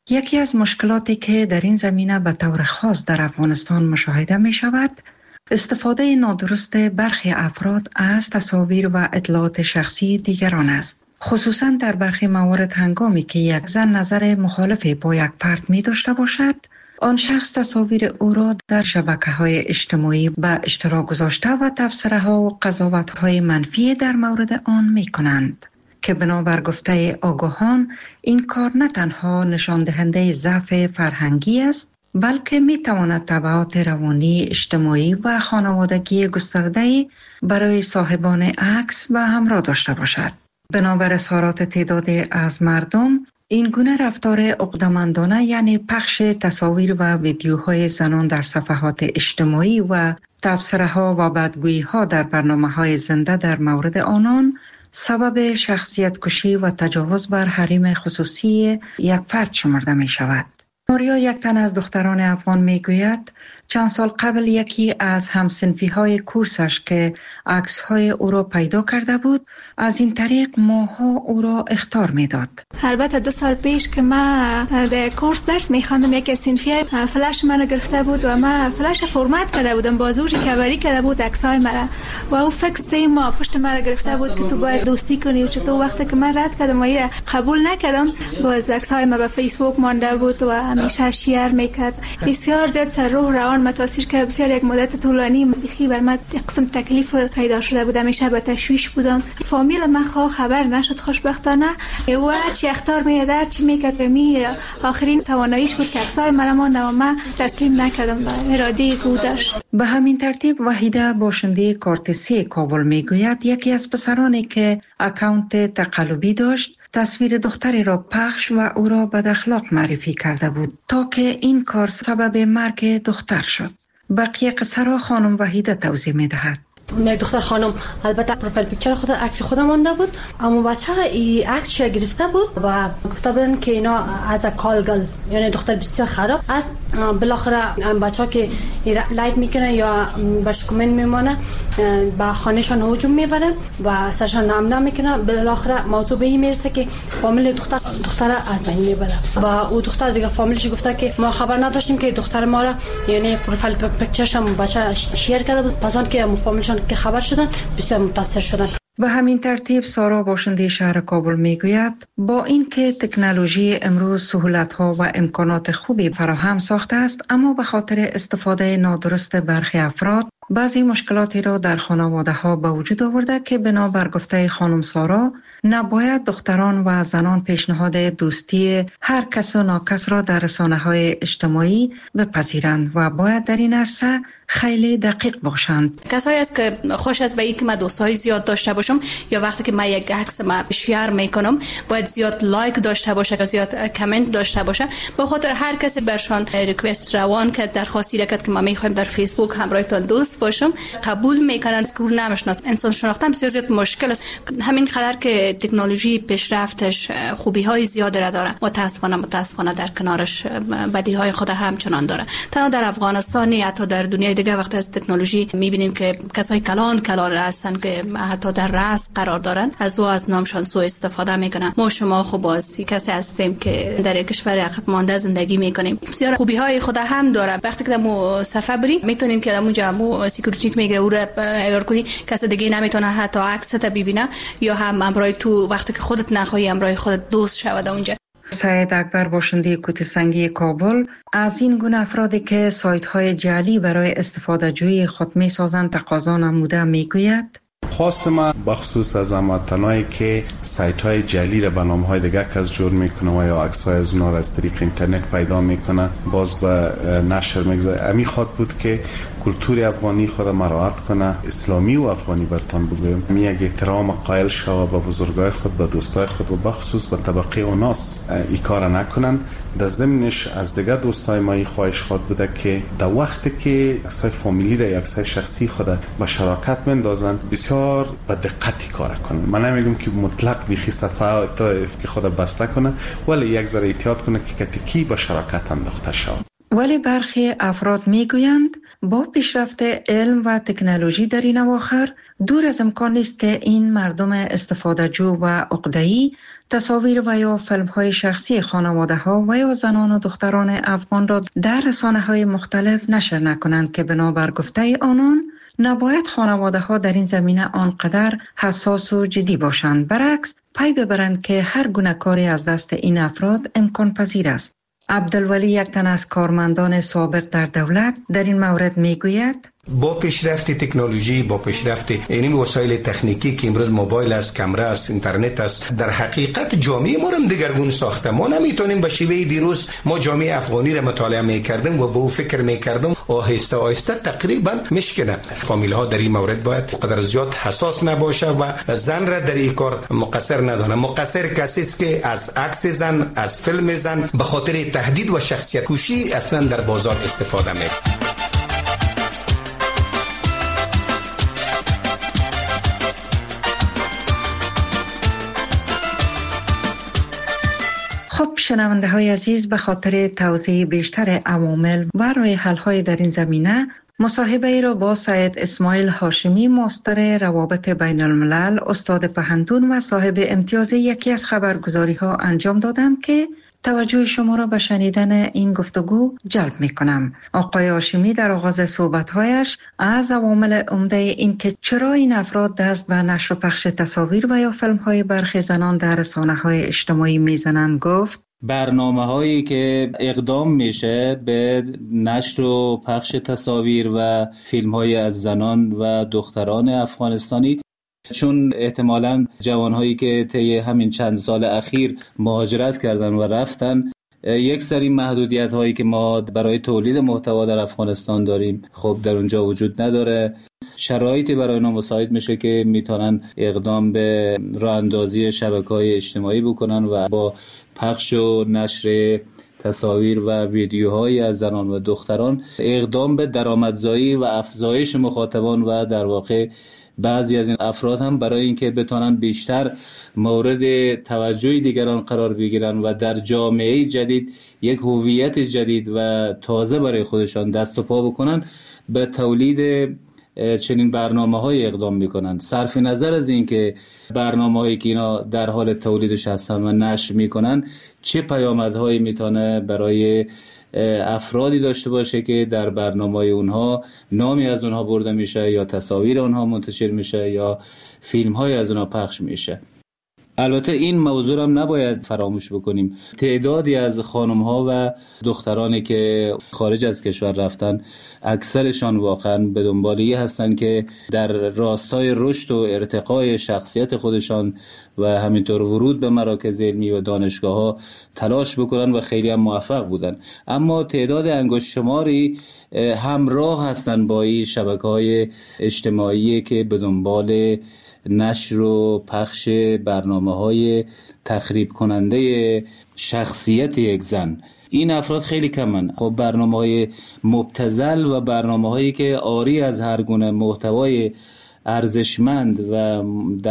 یکی از مشکلاتی که در این زمینه به طور خاص در افغانستان مشاهده می شود، استفاده نادرست برخی افراد از تصاویر و اطلاعات شخصی دیگران است. خصوصا در برخی موارد هنگامی که یک زن نظر مخالفی با یک فرد می داشته باشد، آن شخص تصاویر او را در شبکه‌های اجتماعی به اشتراک گذاشته و تبصره‌ها و قضاوت‌های منفی در مورد آن می‌کنند که بنابر گفته آگاهان این کار نه تنها نشان دهنده ضعف فرهنگی است، بلکه می‌تواند تبعات روانی، اجتماعی و خانوادگی گسترده‌ای برای صاحبان عکس و همراه داشته باشد. بنابر اظهارات تعدادی از مردم، این گونه رفتار عقده‌مندانه، یعنی پخش تصاویر و ویدیوهای زنان در صفحات اجتماعی و تبصره‌ها و بدگویی‌ها در برنامه‌های زنده در مورد آنان، سبب شخصیت کشی و تجاوز بر حریم خصوصی یک فرد شمرده می شود. ماریا، یک تن از دختران افغان می گوید چند سال قبل یکی از همسنفی های کورسش که عکس های او را پیدا کرده بود، از این طریق ماها او را اخطار می داد. البته دو سال پیش که ما در کورس درس می خواندم، یکی از سنفی های فلش من گرفته بود و ما فلش فرمت کرده بودم، بازوش کبری کرده بود عکس های مرا و او فکس سه ماه پشت مرا گرفته بود که تو باید دوستی کنی و چطور وقتی که من رد کردم و این قبول نکردم، باز عکس های ما به فیسبوک مانده بود و همیشه شیر میکرد. بسیار زیاد سر روح روان متاثر که بسیار یک مدت طولانی بخی بر من قسم تکلیف پیدا شده بود، همیشه به تشویش بودم. فامیل من خواه خبر نشد خوشبختانه و چی اختار میادر چی میکرد می آخرین تواناییش بود که عکسای من مانده و من تسلیم نکردم به اراده او داشت. به همین ترتیب وحیده باشنده کارت سی کابل میگوید یکی از پسرانی که اکانت تقلبی داشت تصویر دختری را پخش و او را بد اخلاق معرفی کرده بود تا که این کار سبب مرگ دختر شد. بقیه قصه را خانم وحیده توضیح می‌دهد. یک دختر خانم البته پروفایل پیکچر خود عکس خود مونده بود، اما بچه این عکسش گرفته بود و گفته بودن که اینا از کالگل، یعنی دختر بسیار خراب است. بالاخره بچه‌ها که لایک میکنه یا باش کامنت میمونه با خانهشان هجوم میبره و سرشان نام نام میکنه. بالاخره موضوع به این میرسه که فامیل دختر دختر از بین میبره و او دختر دیگه فامیلش گفته که ما خبر نداشتیم که دختر ما را، یعنی پروفایل پیکچرش هم بچه شیر کرده بود. پس آن که فامیلشان که خبر شدن بسیار متاثر شدن. به همین ترتیب سارا باشنده شهر کابل میگوید با اینکه تکنولوژی امروز سهولت‌ها و امکانات خوبی فراهم ساخته است، اما به خاطر استفاده نادرست برخی افراد بعضی مشکلاتی را در خانواده‌ها به وجود آورده که بنابر گفته خانم سارا نباید دختران و زنان پیشنهاد دوستی هر کس و ناکس را در رسانه‌های اجتماعی بپذیرند و باید در این عرصه خیلی دقیق باشند. کسایی است که خوش است به اینکه من دوستای زیاد داشته باشم یا وقتی که من یک عکس ما شیر میکنم باید زیاد لایک داشته باشه، زیاد کامنت داشته باشه. به خاطر هر کسی برشان ریکوست روان کرد، درخواستی کرد که ما میخوایم در فیسبوک همراهتان دوست باشم، قبول میکنن که او نمیشناس. انسان شناختن بسیار زیاد مشکل است. همین قدر که تکنولوژی پیشرفتش خوبی های زیاد را داره، متاسفانه متاسفانه در کنارش بدی های خود همچنان داره. تنها در افغانستان یا حتی در دنیای دیگه وقتی از تکنولوژی میبینیم که کسای کلان کلان هستن که حتی در رأس قرار دارن، از او از نامشان سوء استفاده میکنن. ما شما خب بازی کسی هستیم که در یک کشور عقب مانده زندگی میکنیم، بسیار خوبی های خود هم داره. وقتی که مو صفحه بریم میتونیم که اونجا مو سکیوریتی میگیره او رو ایرور کنی، کسی دیگه نمیتونه حتی عکست ببینه یا هم امرای تو وقتی که خودت نخواهی امرای خودت دوست شود اونجا. سید اکبر باشنده کوته سنگی کابل از این گونه افرادی که سایت های جعلی برای استفاده جویی خود می سازند تقاضا نموده میگوید خواست ما بخصوص از هموطنایی که سایت های جعلی را به نام های دیگه کس جور میکنه و یا عکس های از اونا را از طریق اینترنت پیدا میکنه باز به نشر میگذاره. امی خواد بود که کلتور افغانی خود مراعات کنه، اسلامی و افغانی برتان بگویم، می یک احترام قائل شو به بزرگای خود، به دوستای خود و بخصوص به طبقه اوناس ای کار نکنن. در ضمنش از دیگه دوستای ما ای خواهش خواد بوده که در وقتی که عکسای فامیلی را یا عکسای شخصی خود به شراکت بندازن بسیار با دقتی کار کنن. من نمیگم که مطلق بیخی صفحه تا که خود بسته کنه، ولی یک ذره احتیاط کنه که کتکی با شراکت انداخته شود. ولی برخی افراد میگویند با پیشرفت علم و تکنولوژی در این اواخر دور از امکان نیست که این مردم استفاده جو و عقده‌ای تصاویر و یا فیلم‌های شخصی خانواده‌ها و یا زنان و دختران افغان را در رسانه‌های مختلف نشر نکنند که بنابر گفته آنان نباید خانواده‌ها در این زمینه آنقدر حساس و جدی باشند. برعکس پی ببرند که هر گونه کاری از دست این افراد امکان پذیر است. عبدالولی یک تن از کارمندان سابق در دولت در این مورد میگوید با پیشرفت تکنولوژی، با پیشرفت این وسایل تکنیکی که امروز موبایل است، کامرا است، اینترنت است، در حقیقت جامعه ما هم دگرگون ساخته. ما نمیتونیم به شیوه دیروز ما جامعه افغانی را مطالعه میکردیم و به او فکر میکردیم آهسته آهسته تقریبا مشکنه. فامیل ها در این مورد باید قدر زیاد حساس نباشه و زن را در این کار مقصر ندانه. مقصر کسی است که از عکس زن، از فیلم زن به خاطر تهدید و شخصیت کشی اصلا در بازار استفاده میکنه. خب شنونده های عزیز، به خاطر توضیح بیشتر عوامل و راه حل های در این زمینه مصاحبه ای را با سید اسماعیل هاشمی، ماستر روابط بین الملل، استاد پهندون و صاحب امتیاز یکی از خبرگزاری ها انجام دادم که توجه شما را به شنیدن این گفتگو جلب می کنم. آقای هاشمی در آغاز صحبت‌هایش از عوامل عمده این که چرا این افراد دست به نشر و پخش تصاویر و یا فیلم‌های برخی زنان در رسانه‌های اجتماعی میزنند گفت برنامه هایی که اقدام میشه به نشر و پخش تصاویر و فیلم های از زنان و دختران افغانستانی، چون احتمالاً جوانهایی که طی همین چند سال اخیر مهاجرت کردن و رفتن، یک سری محدودیت هایی که ما برای تولید محتوا در افغانستان داریم خب در اونجا وجود نداره. شرایطی برای اونا مساعد میشه که میتونن اقدام به راه اندازی شبکه‌های اجتماعی بکنن و با پخش و نشر تصاویر و ویدیوهایی از زنان و دختران اقدام به درآمدزایی و افزایش مخاطبان و در واقع بعضی از این افراد هم برای اینکه بتونن بیشتر مورد توجه دیگران قرار بگیرن و در جامعه جدید یک هویت جدید و تازه برای خودشان دست و پا بکنن، به تولید چنین برنامه‌های اقدام میکنن. صرف نظر از اینکه برنامه‌هایی که اینا در حال تولیدش هستن و نشر میکنن چه پیامدهایی میتونه برای افرادی داشته باشه که در برنامه‌های اونها نامی از اونها برده میشه یا تصاویر اونها منتشر میشه یا فیلم‌های از اونها پخش میشه. البته این موضوع هم نباید فراموش بکنیم. تعدادی از خانم‌ها و دخترانی که خارج از کشور رفتن، اکثرشان واقعا به دنبال این هستن که در راستای رشد و ارتقای شخصیت خودشان و همینطور ورود به مراکز علمی و دانشگاه‌ها تلاش بکنن و خیلی هم موفق بودن. اما تعداد انگشت شماری همراه هستن با این شبکه‌های اجتماعی که به دنبال نشر و پخش برنامه‌های تخریب کننده شخصیت یک زن. این افراد خیلی کمن. خب برنامه‌های مبتذل و برنامه‌هایی که عاری از هر گونه محتوای ارزشمند و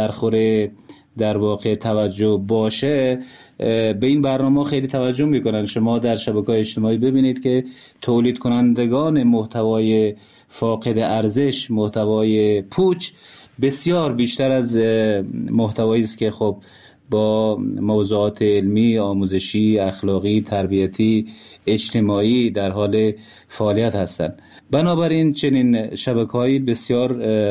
درخور در واقع توجه باشه، به این برنامه خیلی توجه میکنن. شما در شبکه‌های اجتماعی ببینید که تولید کنندگان محتوای فاقد ارزش، محتوای پوچ، بسیار بیشتر از محتوایی است که خب با موضوعات علمی، آموزشی، اخلاقی، تربیتی، اجتماعی در حال فعالیت هستند. بنابراین چنین شبکه‌هایی بسیار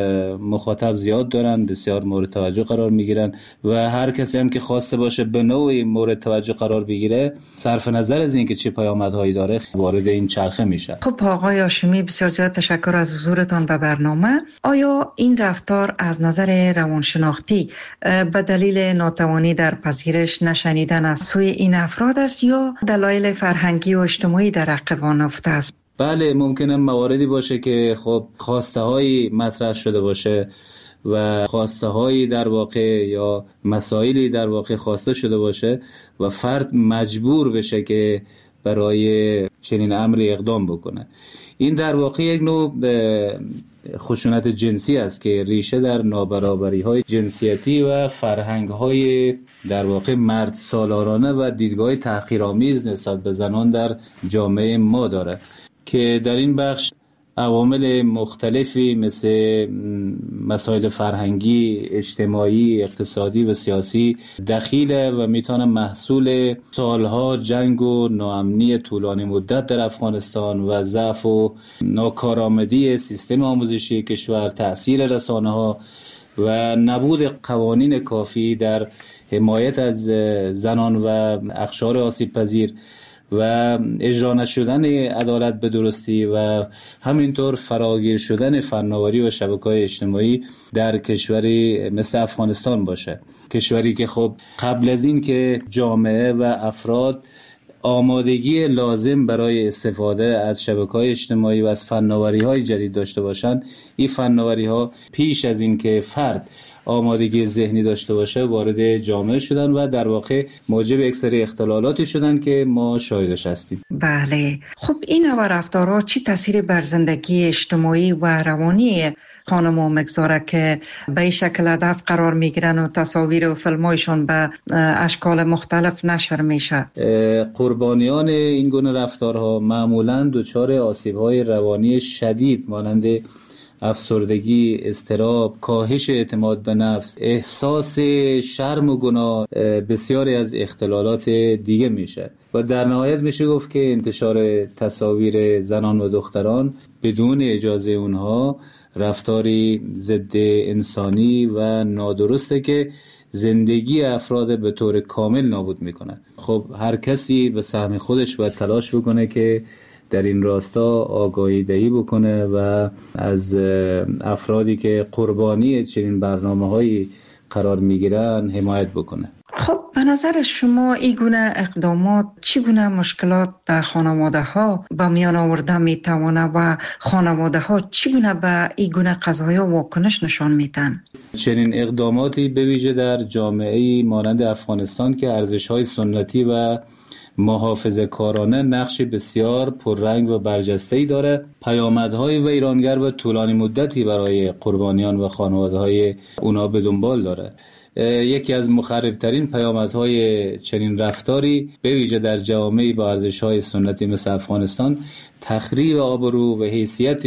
مخاطب زیاد دارن، بسیار مورد توجه قرار میگیرن و هر کسی هم که خواسته باشه به نوعی مورد توجه قرار بگیره، صرف نظر از اینکه چه پیامدهایی داره، وارد این چرخه میشه. خب آقای هاشمی، بسیار زیاد تشکر از حضورتان به برنامه. آیا این رفتار از نظر روانشناختی به دلیل ناتوانی در پذیرش نشنیدن از سوی این افراد است یا دلایل فرهنگی و اجتماعی در عقب آن افتاده است؟ بله، ممکنه مواردی باشه که خب خواسته هایی مطرح شده باشه و خواسته هایی در واقع یا مسائلی در واقع خواسته شده باشه و فرد مجبور بشه که برای چنین امری اقدام بکنه. این در واقع یک نوع خشونت جنسی است که ریشه در نابرابری‌های جنسیتی و فرهنگ‌های در واقع مرد سالارانه و دیدگاه تحقیرآمیز نسبت به زنان در جامعه ما داره که در این بخش عوامل مختلفی مثل مسائل فرهنگی، اجتماعی، اقتصادی و سیاسی دخیله و میتونه محصول سالها جنگ و ناامنی طولانی مدت در افغانستان و ضعف و ناکارآمدی سیستم آموزشی کشور، تأثیر رسانه‌ها و نبود قوانین کافی در حمایت از زنان و اقشار آسیب پذیر و اجرا نشدن عدالت به درستی و همینطور فراگیر شدن فناوری و شبکه‌های اجتماعی در کشوری مثل افغانستان باشه. کشوری که خب قبل از این که جامعه و افراد آمادگی لازم برای استفاده از شبکه‌های اجتماعی و از فناوری‌های جدید داشته باشند، این فناوری‌ها پیش از این که فرد آمادگی ذهنی داشته باشه وارد جامعه شدن و در واقع موجب یک سری اختلالاتی شدن که ما شاهدش هستیم. بله، خب این و رفتارها چی تاثیر بر زندگی اجتماعی و روانی خانم‌ها میگذاره که به این شکل هدف قرار میگیرن و تصاویر و فیلم‌هایشون به اشکال مختلف نشر میشه؟ قربانیان این گونه رفتارها معمولاً دچار آسیب‌های روانی شدید مانند افسردگی، اضطراب، کاهش اعتماد به نفس، احساس شرم و گناه، بسیاری از اختلالات دیگه میشه و در نهایت میشه گفت که انتشار تصاویر زنان و دختران بدون اجازه اونها رفتاری ضد انسانی و نادرسته که زندگی افراد به طور کامل نابود میکنه. خب هر کسی به سهم خودش باید تلاش بکنه که در این راستا آگاهی دهی بکنه و از افرادی که قربانی چنین برنامه‌هایی قرار میگیرن حمایت بکنه. خب به نظر شما این گونه اقدامات چی گونه مشکلات در خانواده ها به میان آورده میتوانه و خانواده ها چی گونه به این گونه قضایا واکنش نشان میدن؟ چنین اقداماتی به ویژه در جامعه‌ای مانند افغانستان که ارزش‌های سنتی و محافظه کارانه نقش بسیار پررنگ و برجسته‌ای داره، پیامدهای ویرانگر و طولانی مدتی برای قربانیان و خانواده‌های اونا به دنبال داره. یکی از مخربترین پیامدهای چنین رفتاری به ویژه در جوامعی با ارزش‌های سنتی مثل افغانستان تخریب آبرو و حیثیت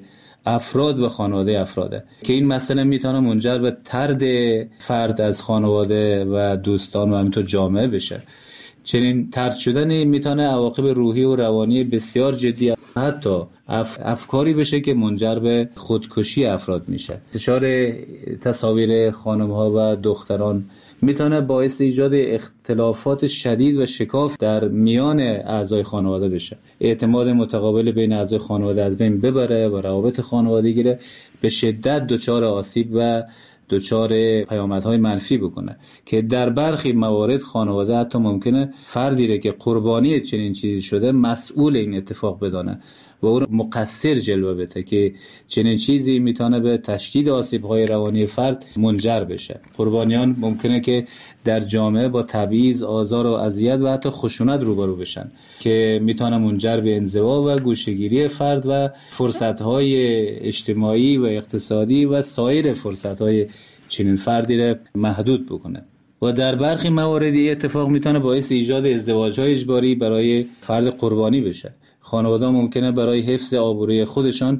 افراد و خانواده افراده که این مسئله میتونه منجر به طرد فرد از خانواده و دوستان و همینطور جامعه بشه. چنین طرد شدن میتونه عواقب روحی و روانی بسیار جدی حتی اف... افکاری بشه که منجر به خودکشی افراد میشه. انتشار تصاویر خانم‌ها و دختران میتونه باعث ایجاد اختلافات شدید و شکاف در میان اعضای خانواده بشه. اعتماد متقابل بین اعضای خانواده از بین ببره و روابط خانوادگی رو به شدت دچار آسیب و دچار پیامدهای منفی بکنه که در برخی موارد خانواده حتی ممکنه فردی را که قربانی چنین چیزی شده مسئول این اتفاق بدانه و او مقصر جلوه بده که چنین چیزی میتونه به تشدید آسیب‌های روانی فرد منجر بشه. قربانیان ممکنه که در جامعه با تبعیض، آزار و اذیت و حتی خشونت روبرو بشن که میتونه منجر به انزوا و گوشه‌گیری فرد و فرصت‌های اجتماعی و اقتصادی و سایر فرصت‌های چنین فردی را محدود بکنه. و در برخی مواردی اتفاق میتونه باعث ایجاد ازدواج‌های اجباری برای فرد قربانی بشه. خانواده ممکنه برای حفظ آبروی خودشان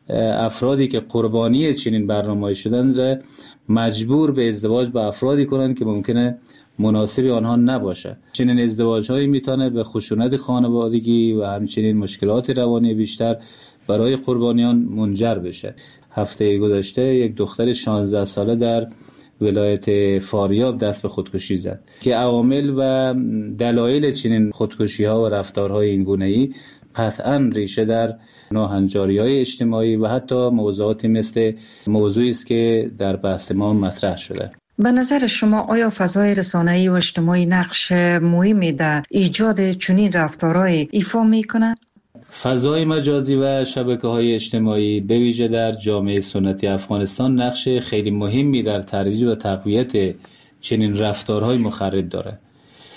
افرادی که قربانی چنین برنامه‌ای شدن را مجبور به ازدواج با افرادی کنند که ممکنه مناسب آنها نباشه. چنین ازدواج‌هایی میتونه به خشونت خانوادگی و همچنین مشکلات روانی بیشتر برای قربانیان منجر بشه. هفته گذشته یک دختر شانزده ساله در ولایت فاریاب دست به خودکشی زد که عوامل و دلایل چنین خودکشی‌ها و رفتارهای این گونه‌ای قطعاً ریشه در ناهنجاری‌های اجتماعی و حتی موضوعاتی مثل موضوعی است که در بحث ما مطرح شده. به نظر شما آیا فضای رسانه‌ای و اجتماعی نقش مهمی در ایجاد چنین رفتارهای ایفا می‌کند؟ فضای مجازی و شبکه‌های اجتماعی به ویژه در جامعه سنتی افغانستان نقش خیلی مهمی در ترویج و تقویت چنین رفتارهای مخرب داره.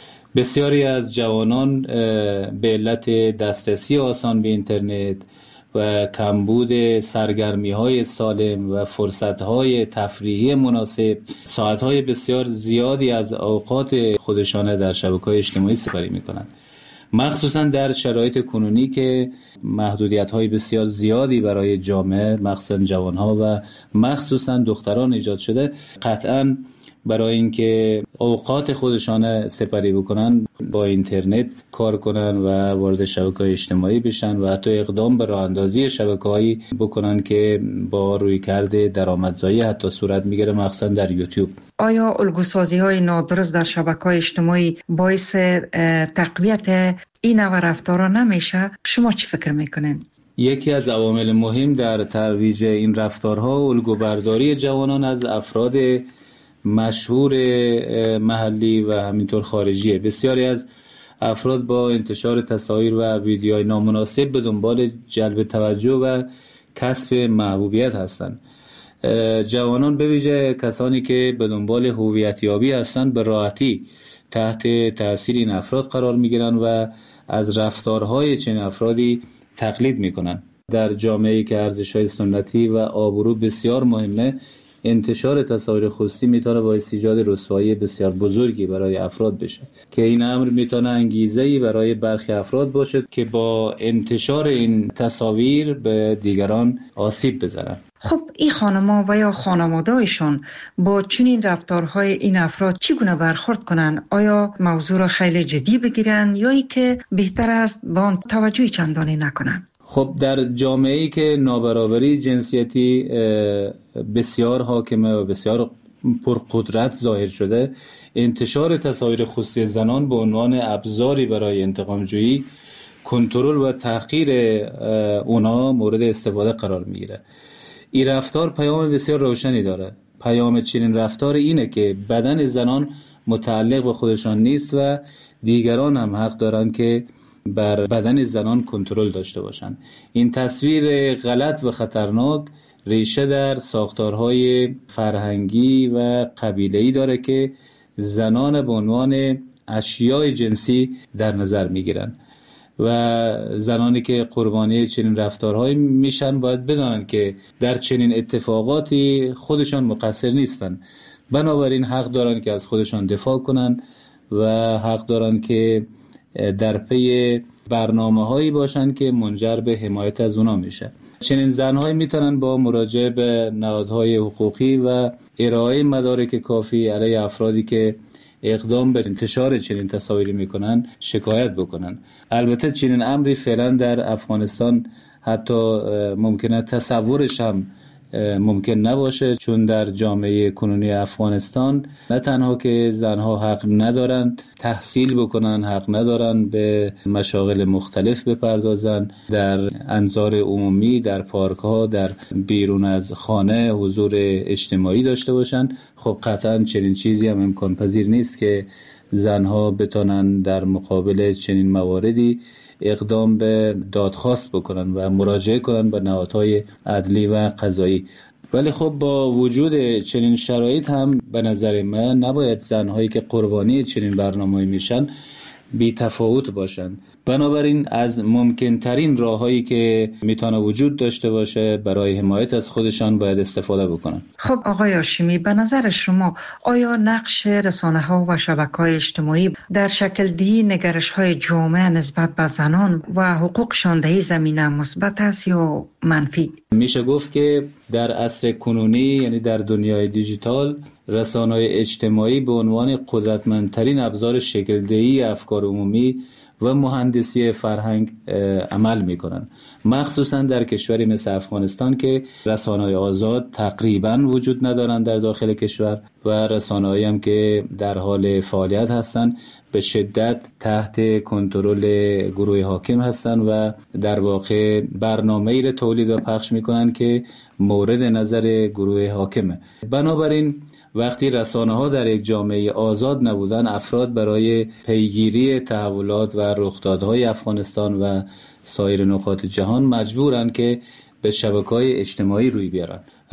بسیاری از جوانان به علت دسترسی آسان به اینترنت و کمبود سرگرمی‌های سالم و فرصت‌های تفریحی مناسب، ساعت‌های بسیار زیادی از اوقات خودشان در شبکه‌های اجتماعی سپری می‌کنند. مخصوصا در شرایط کنونی که محدودیت‌های بسیار زیادی برای جامعه، مخصوصا جوان‌ها و مخصوصا دختران ایجاد شده، قطعاً برای اینکه اوقات خودشان سپری بکنن با اینترنت کار کنن و وارد شبکه‌های اجتماعی بشن و حتی اقدام به راه اندازی شبکه‌هایی بکنن که با رویکرد درآمدزایی حتی صورت میگیره، مخصوصا در یوتیوب. آیا الگوسازی‌های نادرست در شبکه‌های اجتماعی باعث تقویت این نوع رفتارها نمیشه؟ شما چی فکر میکنین؟ یکی از عوامل مهم در ترویج این رفتارها الگوبرداری جوانان از افراد مشهور محلی و همینطور خارجیه. بسیاری از افراد با انتشار تصاویر و ویدیوهای نامناسب به دنبال جلب توجه و کسب محبوبیت هستند. جوانان به ویژه کسانی که به دنبال هویتیابی هستند به راحتی تحت تاثیر این افراد قرار میگیرند و از رفتارهای چنین افرادی تقلید میکنند. در جامعه‌ای که ارزش‌های سنتی و آبرو بسیار مهمه، انتشار تصاویر خصوصی میتونه باعث ایجاد رسوایی بسیار بزرگی برای افراد بشه که این امر میتونه انگیزه‌ای برای برخی افراد باشه که با انتشار این تصاویر به دیگران آسیب بزنن. خب این خانم‌ها و یا خانواده‌هایشان با چنین رفتارهای این افراد چگونه برخورد کنن؟ آیا موضوع را خیلی جدی بگیرن یا ای که بهتر است با آن توجهی چندانی نکنن؟ خب در جامعه‌ای که نابرابری جنسیتی بسیار حاکمه و بسیار پرقدرت ظاهر شده، انتشار تصاویر خصوصی زنان به عنوان ابزاری برای انتقام‌جویی، کنترل و تحقیر اونا مورد استفاده قرار میگیره. این رفتار پیام بسیار روشنی داره. پیام چنین رفتار اینه که بدن زنان متعلق به خودشان نیست و دیگران هم حق دارن که بر بدن زنان کنترل داشته باشند. این تصویر غلط و خطرناک ریشه در ساختارهای فرهنگی و قبیله‌ای داره که زنان به عنوان اشیاء جنسی در نظر میگیرن و زنانی که قربانی چنین رفتارهایی میشن باید بدانن که در چنین اتفاقاتی خودشان مقصر نیستن. بنابراین حق دارن که از خودشان دفاع کنن و حق دارن که در پی برنامه‌هایی باشن که منجر به حمایت از اونا میشه. چنین زن‌هایی میتونن با مراجعه به نهادهای حقوقی و ارائه مدارک کافی علیه افرادی که اقدام به انتشار چنین تصاویری میکنن شکایت بکنن. البته چنین امری فعلا در افغانستان حتی ممکنه تصورش هم ممکن نباشه، چون در جامعه کنونی افغانستان نه تنها که زنها حق ندارن تحصیل بکنن، حق ندارن به مشاغل مختلف بپردازن، در انظار عمومی، در پارک ها، در بیرون از خانه حضور اجتماعی داشته باشن. خب قطعا چنین چیزی هم امکان پذیر نیست که زنها بتونن در مقابل چنین مواردی اقدام به دادخواست بکنن و مراجعه کنن به نهادهای عدلی و قضایی. ولی خب با وجود چنین شرایط هم به نظر من نباید زنهایی که قربانی چنین برنامه‌ای میشن بی تفاوت باشن. بنابراین از ممکن ترین راههایی که میتونه وجود داشته باشه برای حمایت از خودشان باید استفاده بکنن. خب آقای هاشمی، به نظر شما آیا نقش رسانه‌ها و شبکه‌های اجتماعی در شکل دهی نگرش‌های جامعه نسبت به زنان و حقوقشان در این زمینه مثبت است یا منفی؟ میشه گفت که در عصر کنونی، یعنی در دنیای دیجیتال، رسانه‌های اجتماعی به عنوان قدرتمندترین ابزار شکل‌دهی افکار عمومی و مهندسی فرهنگ عمل میکنن، مخصوصا در کشوری مثل افغانستان که رسانه‌های آزاد تقریبا وجود ندارن در داخل کشور و رسانه‌هایی هم که در حال فعالیت هستن به شدت تحت کنترل گروه حاکم هستن و در واقع برنامه‌ای را تولید و پخش میکنن که مورد نظر گروه حاکمه. بنابراین وقتی رسانه‌ها در یک جامعه آزاد نبودن، افراد برای پیگیری تحولات و رخدادهای افغانستان و سایر نقاط جهان مجبورن که به شبکه‌های اجتماعی روی بیارن.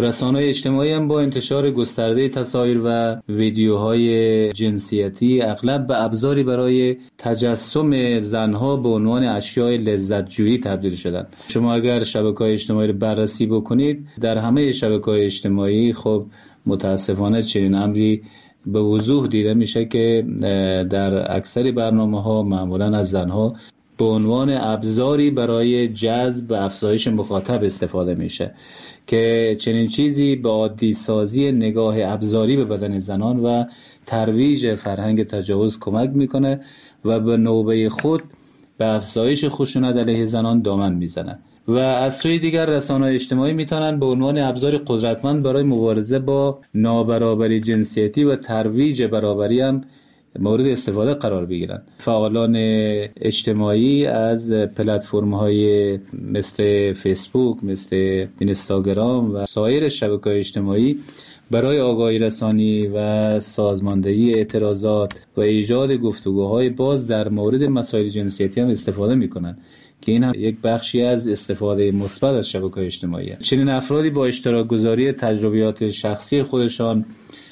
رسانه‌های اجتماعی هم با انتشار گسترده تصاویر و ویدیوهای جنسیتی اغلب به ابزاری برای تجسم زنها به عنوان اشیاء لذت‌جویی تبدیل شدن. شما اگر شبکه‌های اجتماعی رو بررسی بکنید، در همه شبکه‌های اجتماعی خب متاسفانه چنین امری به وضوح دیده میشه که در اکثر برنامه‌ها معمولاً از زنها به عنوان ابزاری برای جذب و افزایش مخاطب استفاده میشه که چنین چیزی به عادی سازی نگاه ابزاری به بدن زنان و ترویج فرهنگ تجاوز کمک میکنه و به نوبه خود به افزایش خشونت علیه زنان دامن میزنه. و از سوی دیگر رسانه‌های اجتماعی میتونن به عنوان ابزار قدرتمند برای مبارزه با نابرابری جنسیتی و ترویج برابری هم مورد استفاده قرار بگیرن. فعالان اجتماعی از پلتفرم‌های مثل فیسبوک، مثل اینستاگرام و سایر شبکه‌های اجتماعی برای آگاهی رسانی و سازماندهی اعتراضات و ایجاد گفتگوهای باز در مورد مسائل جنسیتی هم استفاده میکنن که این هم یک بخشی از استفاده مثبت از شبکه‌های اجتماعی. چنین افرادی با اشتراک گذاری تجربیات شخصی خودشان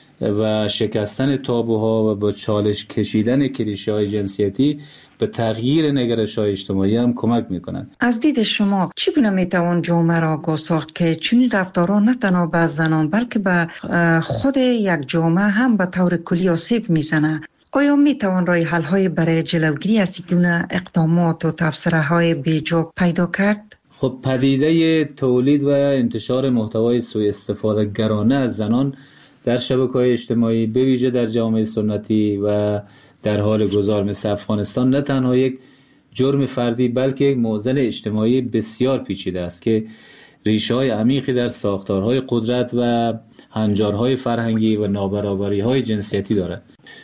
و شکستن تابوها و با چالش کشیدن کلیشه‌های جنسیتی به تغییر نگرش‌های اجتماعی هم کمک می‌کنند. از دید شما چی گونه میتوان جامعه را آگاه ساخت که چنین رفتارها نه تنها به زنان بلکه به خود یک جامعه هم به طور کلی آسیب میزنه؟ آیا میتوان راه حل‌های برای جلوگیری از این گونه اقدامات و تبصره‌های بیجا پیدا کرد؟ خب پدیده تولید و انتشار محتوای سوء استفاده گرانه از زنان در شبکه‌های اجتماعی به ویژه در جامعه سنتی و در حال گذار مثل افغانستان نه تنها یک جرم فردی بلکه یک معضل اجتماعی بسیار پیچیده است که ریشه‌های عمیقی در ساختارهای قدرت و هنجارهای فرهنگی و نابرابری‌های جنسیتی دارد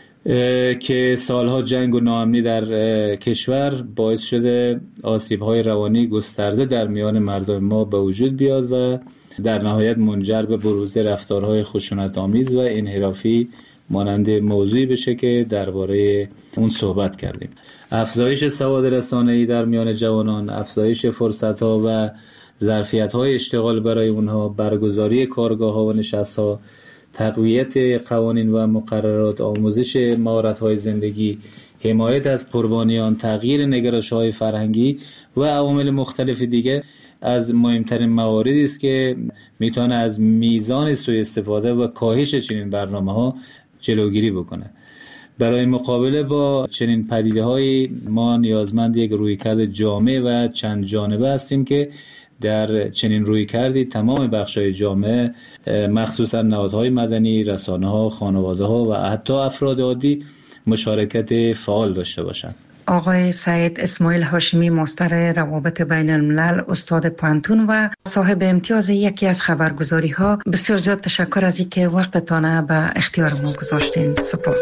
که سالها جنگ و ناامنی در کشور باعث شده آسیب‌های روانی گسترده در میان مردم ما به وجود بیاد و در نهایت منجر به بروز رفتارهای خشونت‌آمیز و انحرافی مانند موضوعی بشه که درباره اون صحبت کردیم. افزایش سواد رسانه‌ای در میان جوانان، افزایش فرصت‌ها و ظرفیت‌های اشتغال برای اونها، برگزاری کارگاه‌ها و نشست‌ها، تقویت قوانین و مقررات، آموزش مهارت‌های زندگی، حمایت از قربانیان، تغییر نگرش‌های فرهنگی و عوامل مختلف دیگه از مهمترین مواردی است که میتونه از میزان سوء استفاده و کاهش چنین برنامه‌ها جلوگیری بکنه. برای مقابله با چنین پدیده‌های ما نیازمند یک رویکرد جامع و چند جانبه هستیم که در چنین رویکردی تمام بخش‌های جامعه مخصوصاً نهادهای مدنی، رسانه‌ها، خانواده‌ها و حتی افراد عادی مشارکت فعال داشته باشند. آقای سعید اسماعیل هاشمی، مستر روابط بین الملل، استاد پانتون و صاحب امتیاز یکی از خبرگزاری ها، بسیار زیاد تشکر از اینکه وقتتان به اختیار ما گذاشتین. سپاس.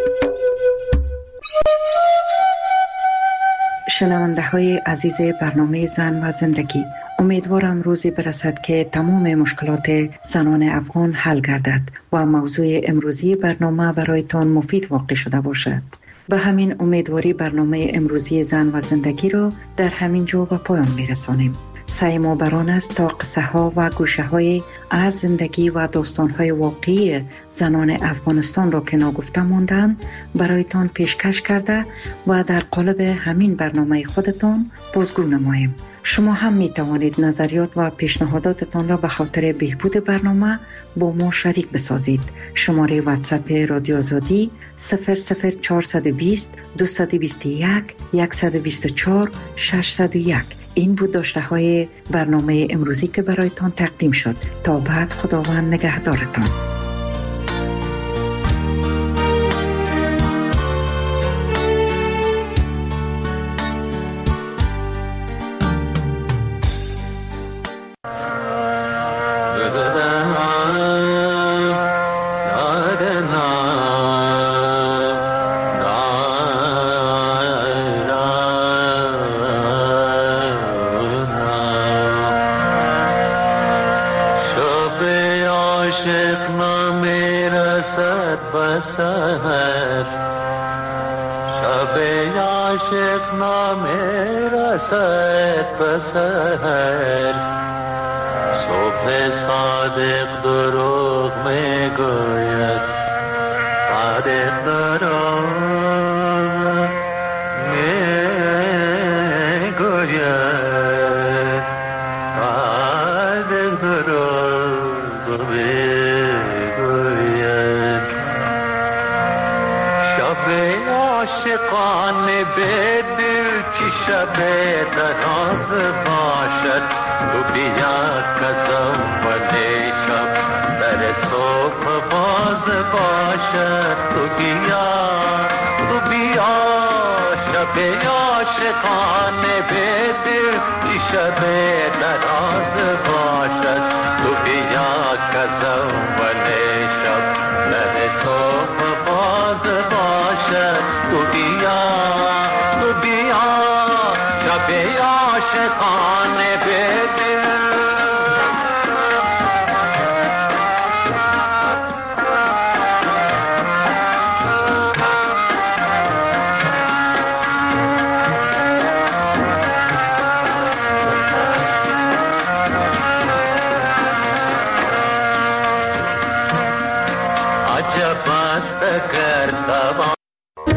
شنونده های عزیز برنامه زن و زندگی، امیدوارم روزی برسد که تمام مشکلات زنان افغان حل گردد و موضوع امروزی برنامه برایتان مفید واقع شده باشد. به همین امیدواری برنامه امروزی زن و زندگی رو در همین جا به پایان میرسانیم. سعی ما بران است تا قصه ها و گوشه های از زندگی و داستان های واقعی زنان افغانستان را که ناگفته ماندن برایتان پیشکش کرده و در قالب همین برنامه خودتان بازگو نماییم. شما هم می توانید نظریات و پیشنهاداتتان را به خاطر بهبود برنامه با ما شریک بسازید. شماره واتساپ رادیو آزادی صفر صفر چهارصد و بیست دویست و بیست و یک صد و بیست و چهار ششصد و یک. این بود داشته های برنامه امروزی که برایتان تقدیم شد. تا بعد، خداوند نگهدارتان. سحر صبح صادق دروغ میگوید، صادق دروغ میگوید، صادق دروغ میگوید. شب عاشقانه به دل چی شب دراز باشد، تو بیا کزم ولی شب در صبح باز باشد. تو بیا تو بیا شب عاشقانه به دل چی شب دراز باشد. تو بیا کزم ولی شب در صبح باز باشد. تو بیا تو بیا شب عاشقانه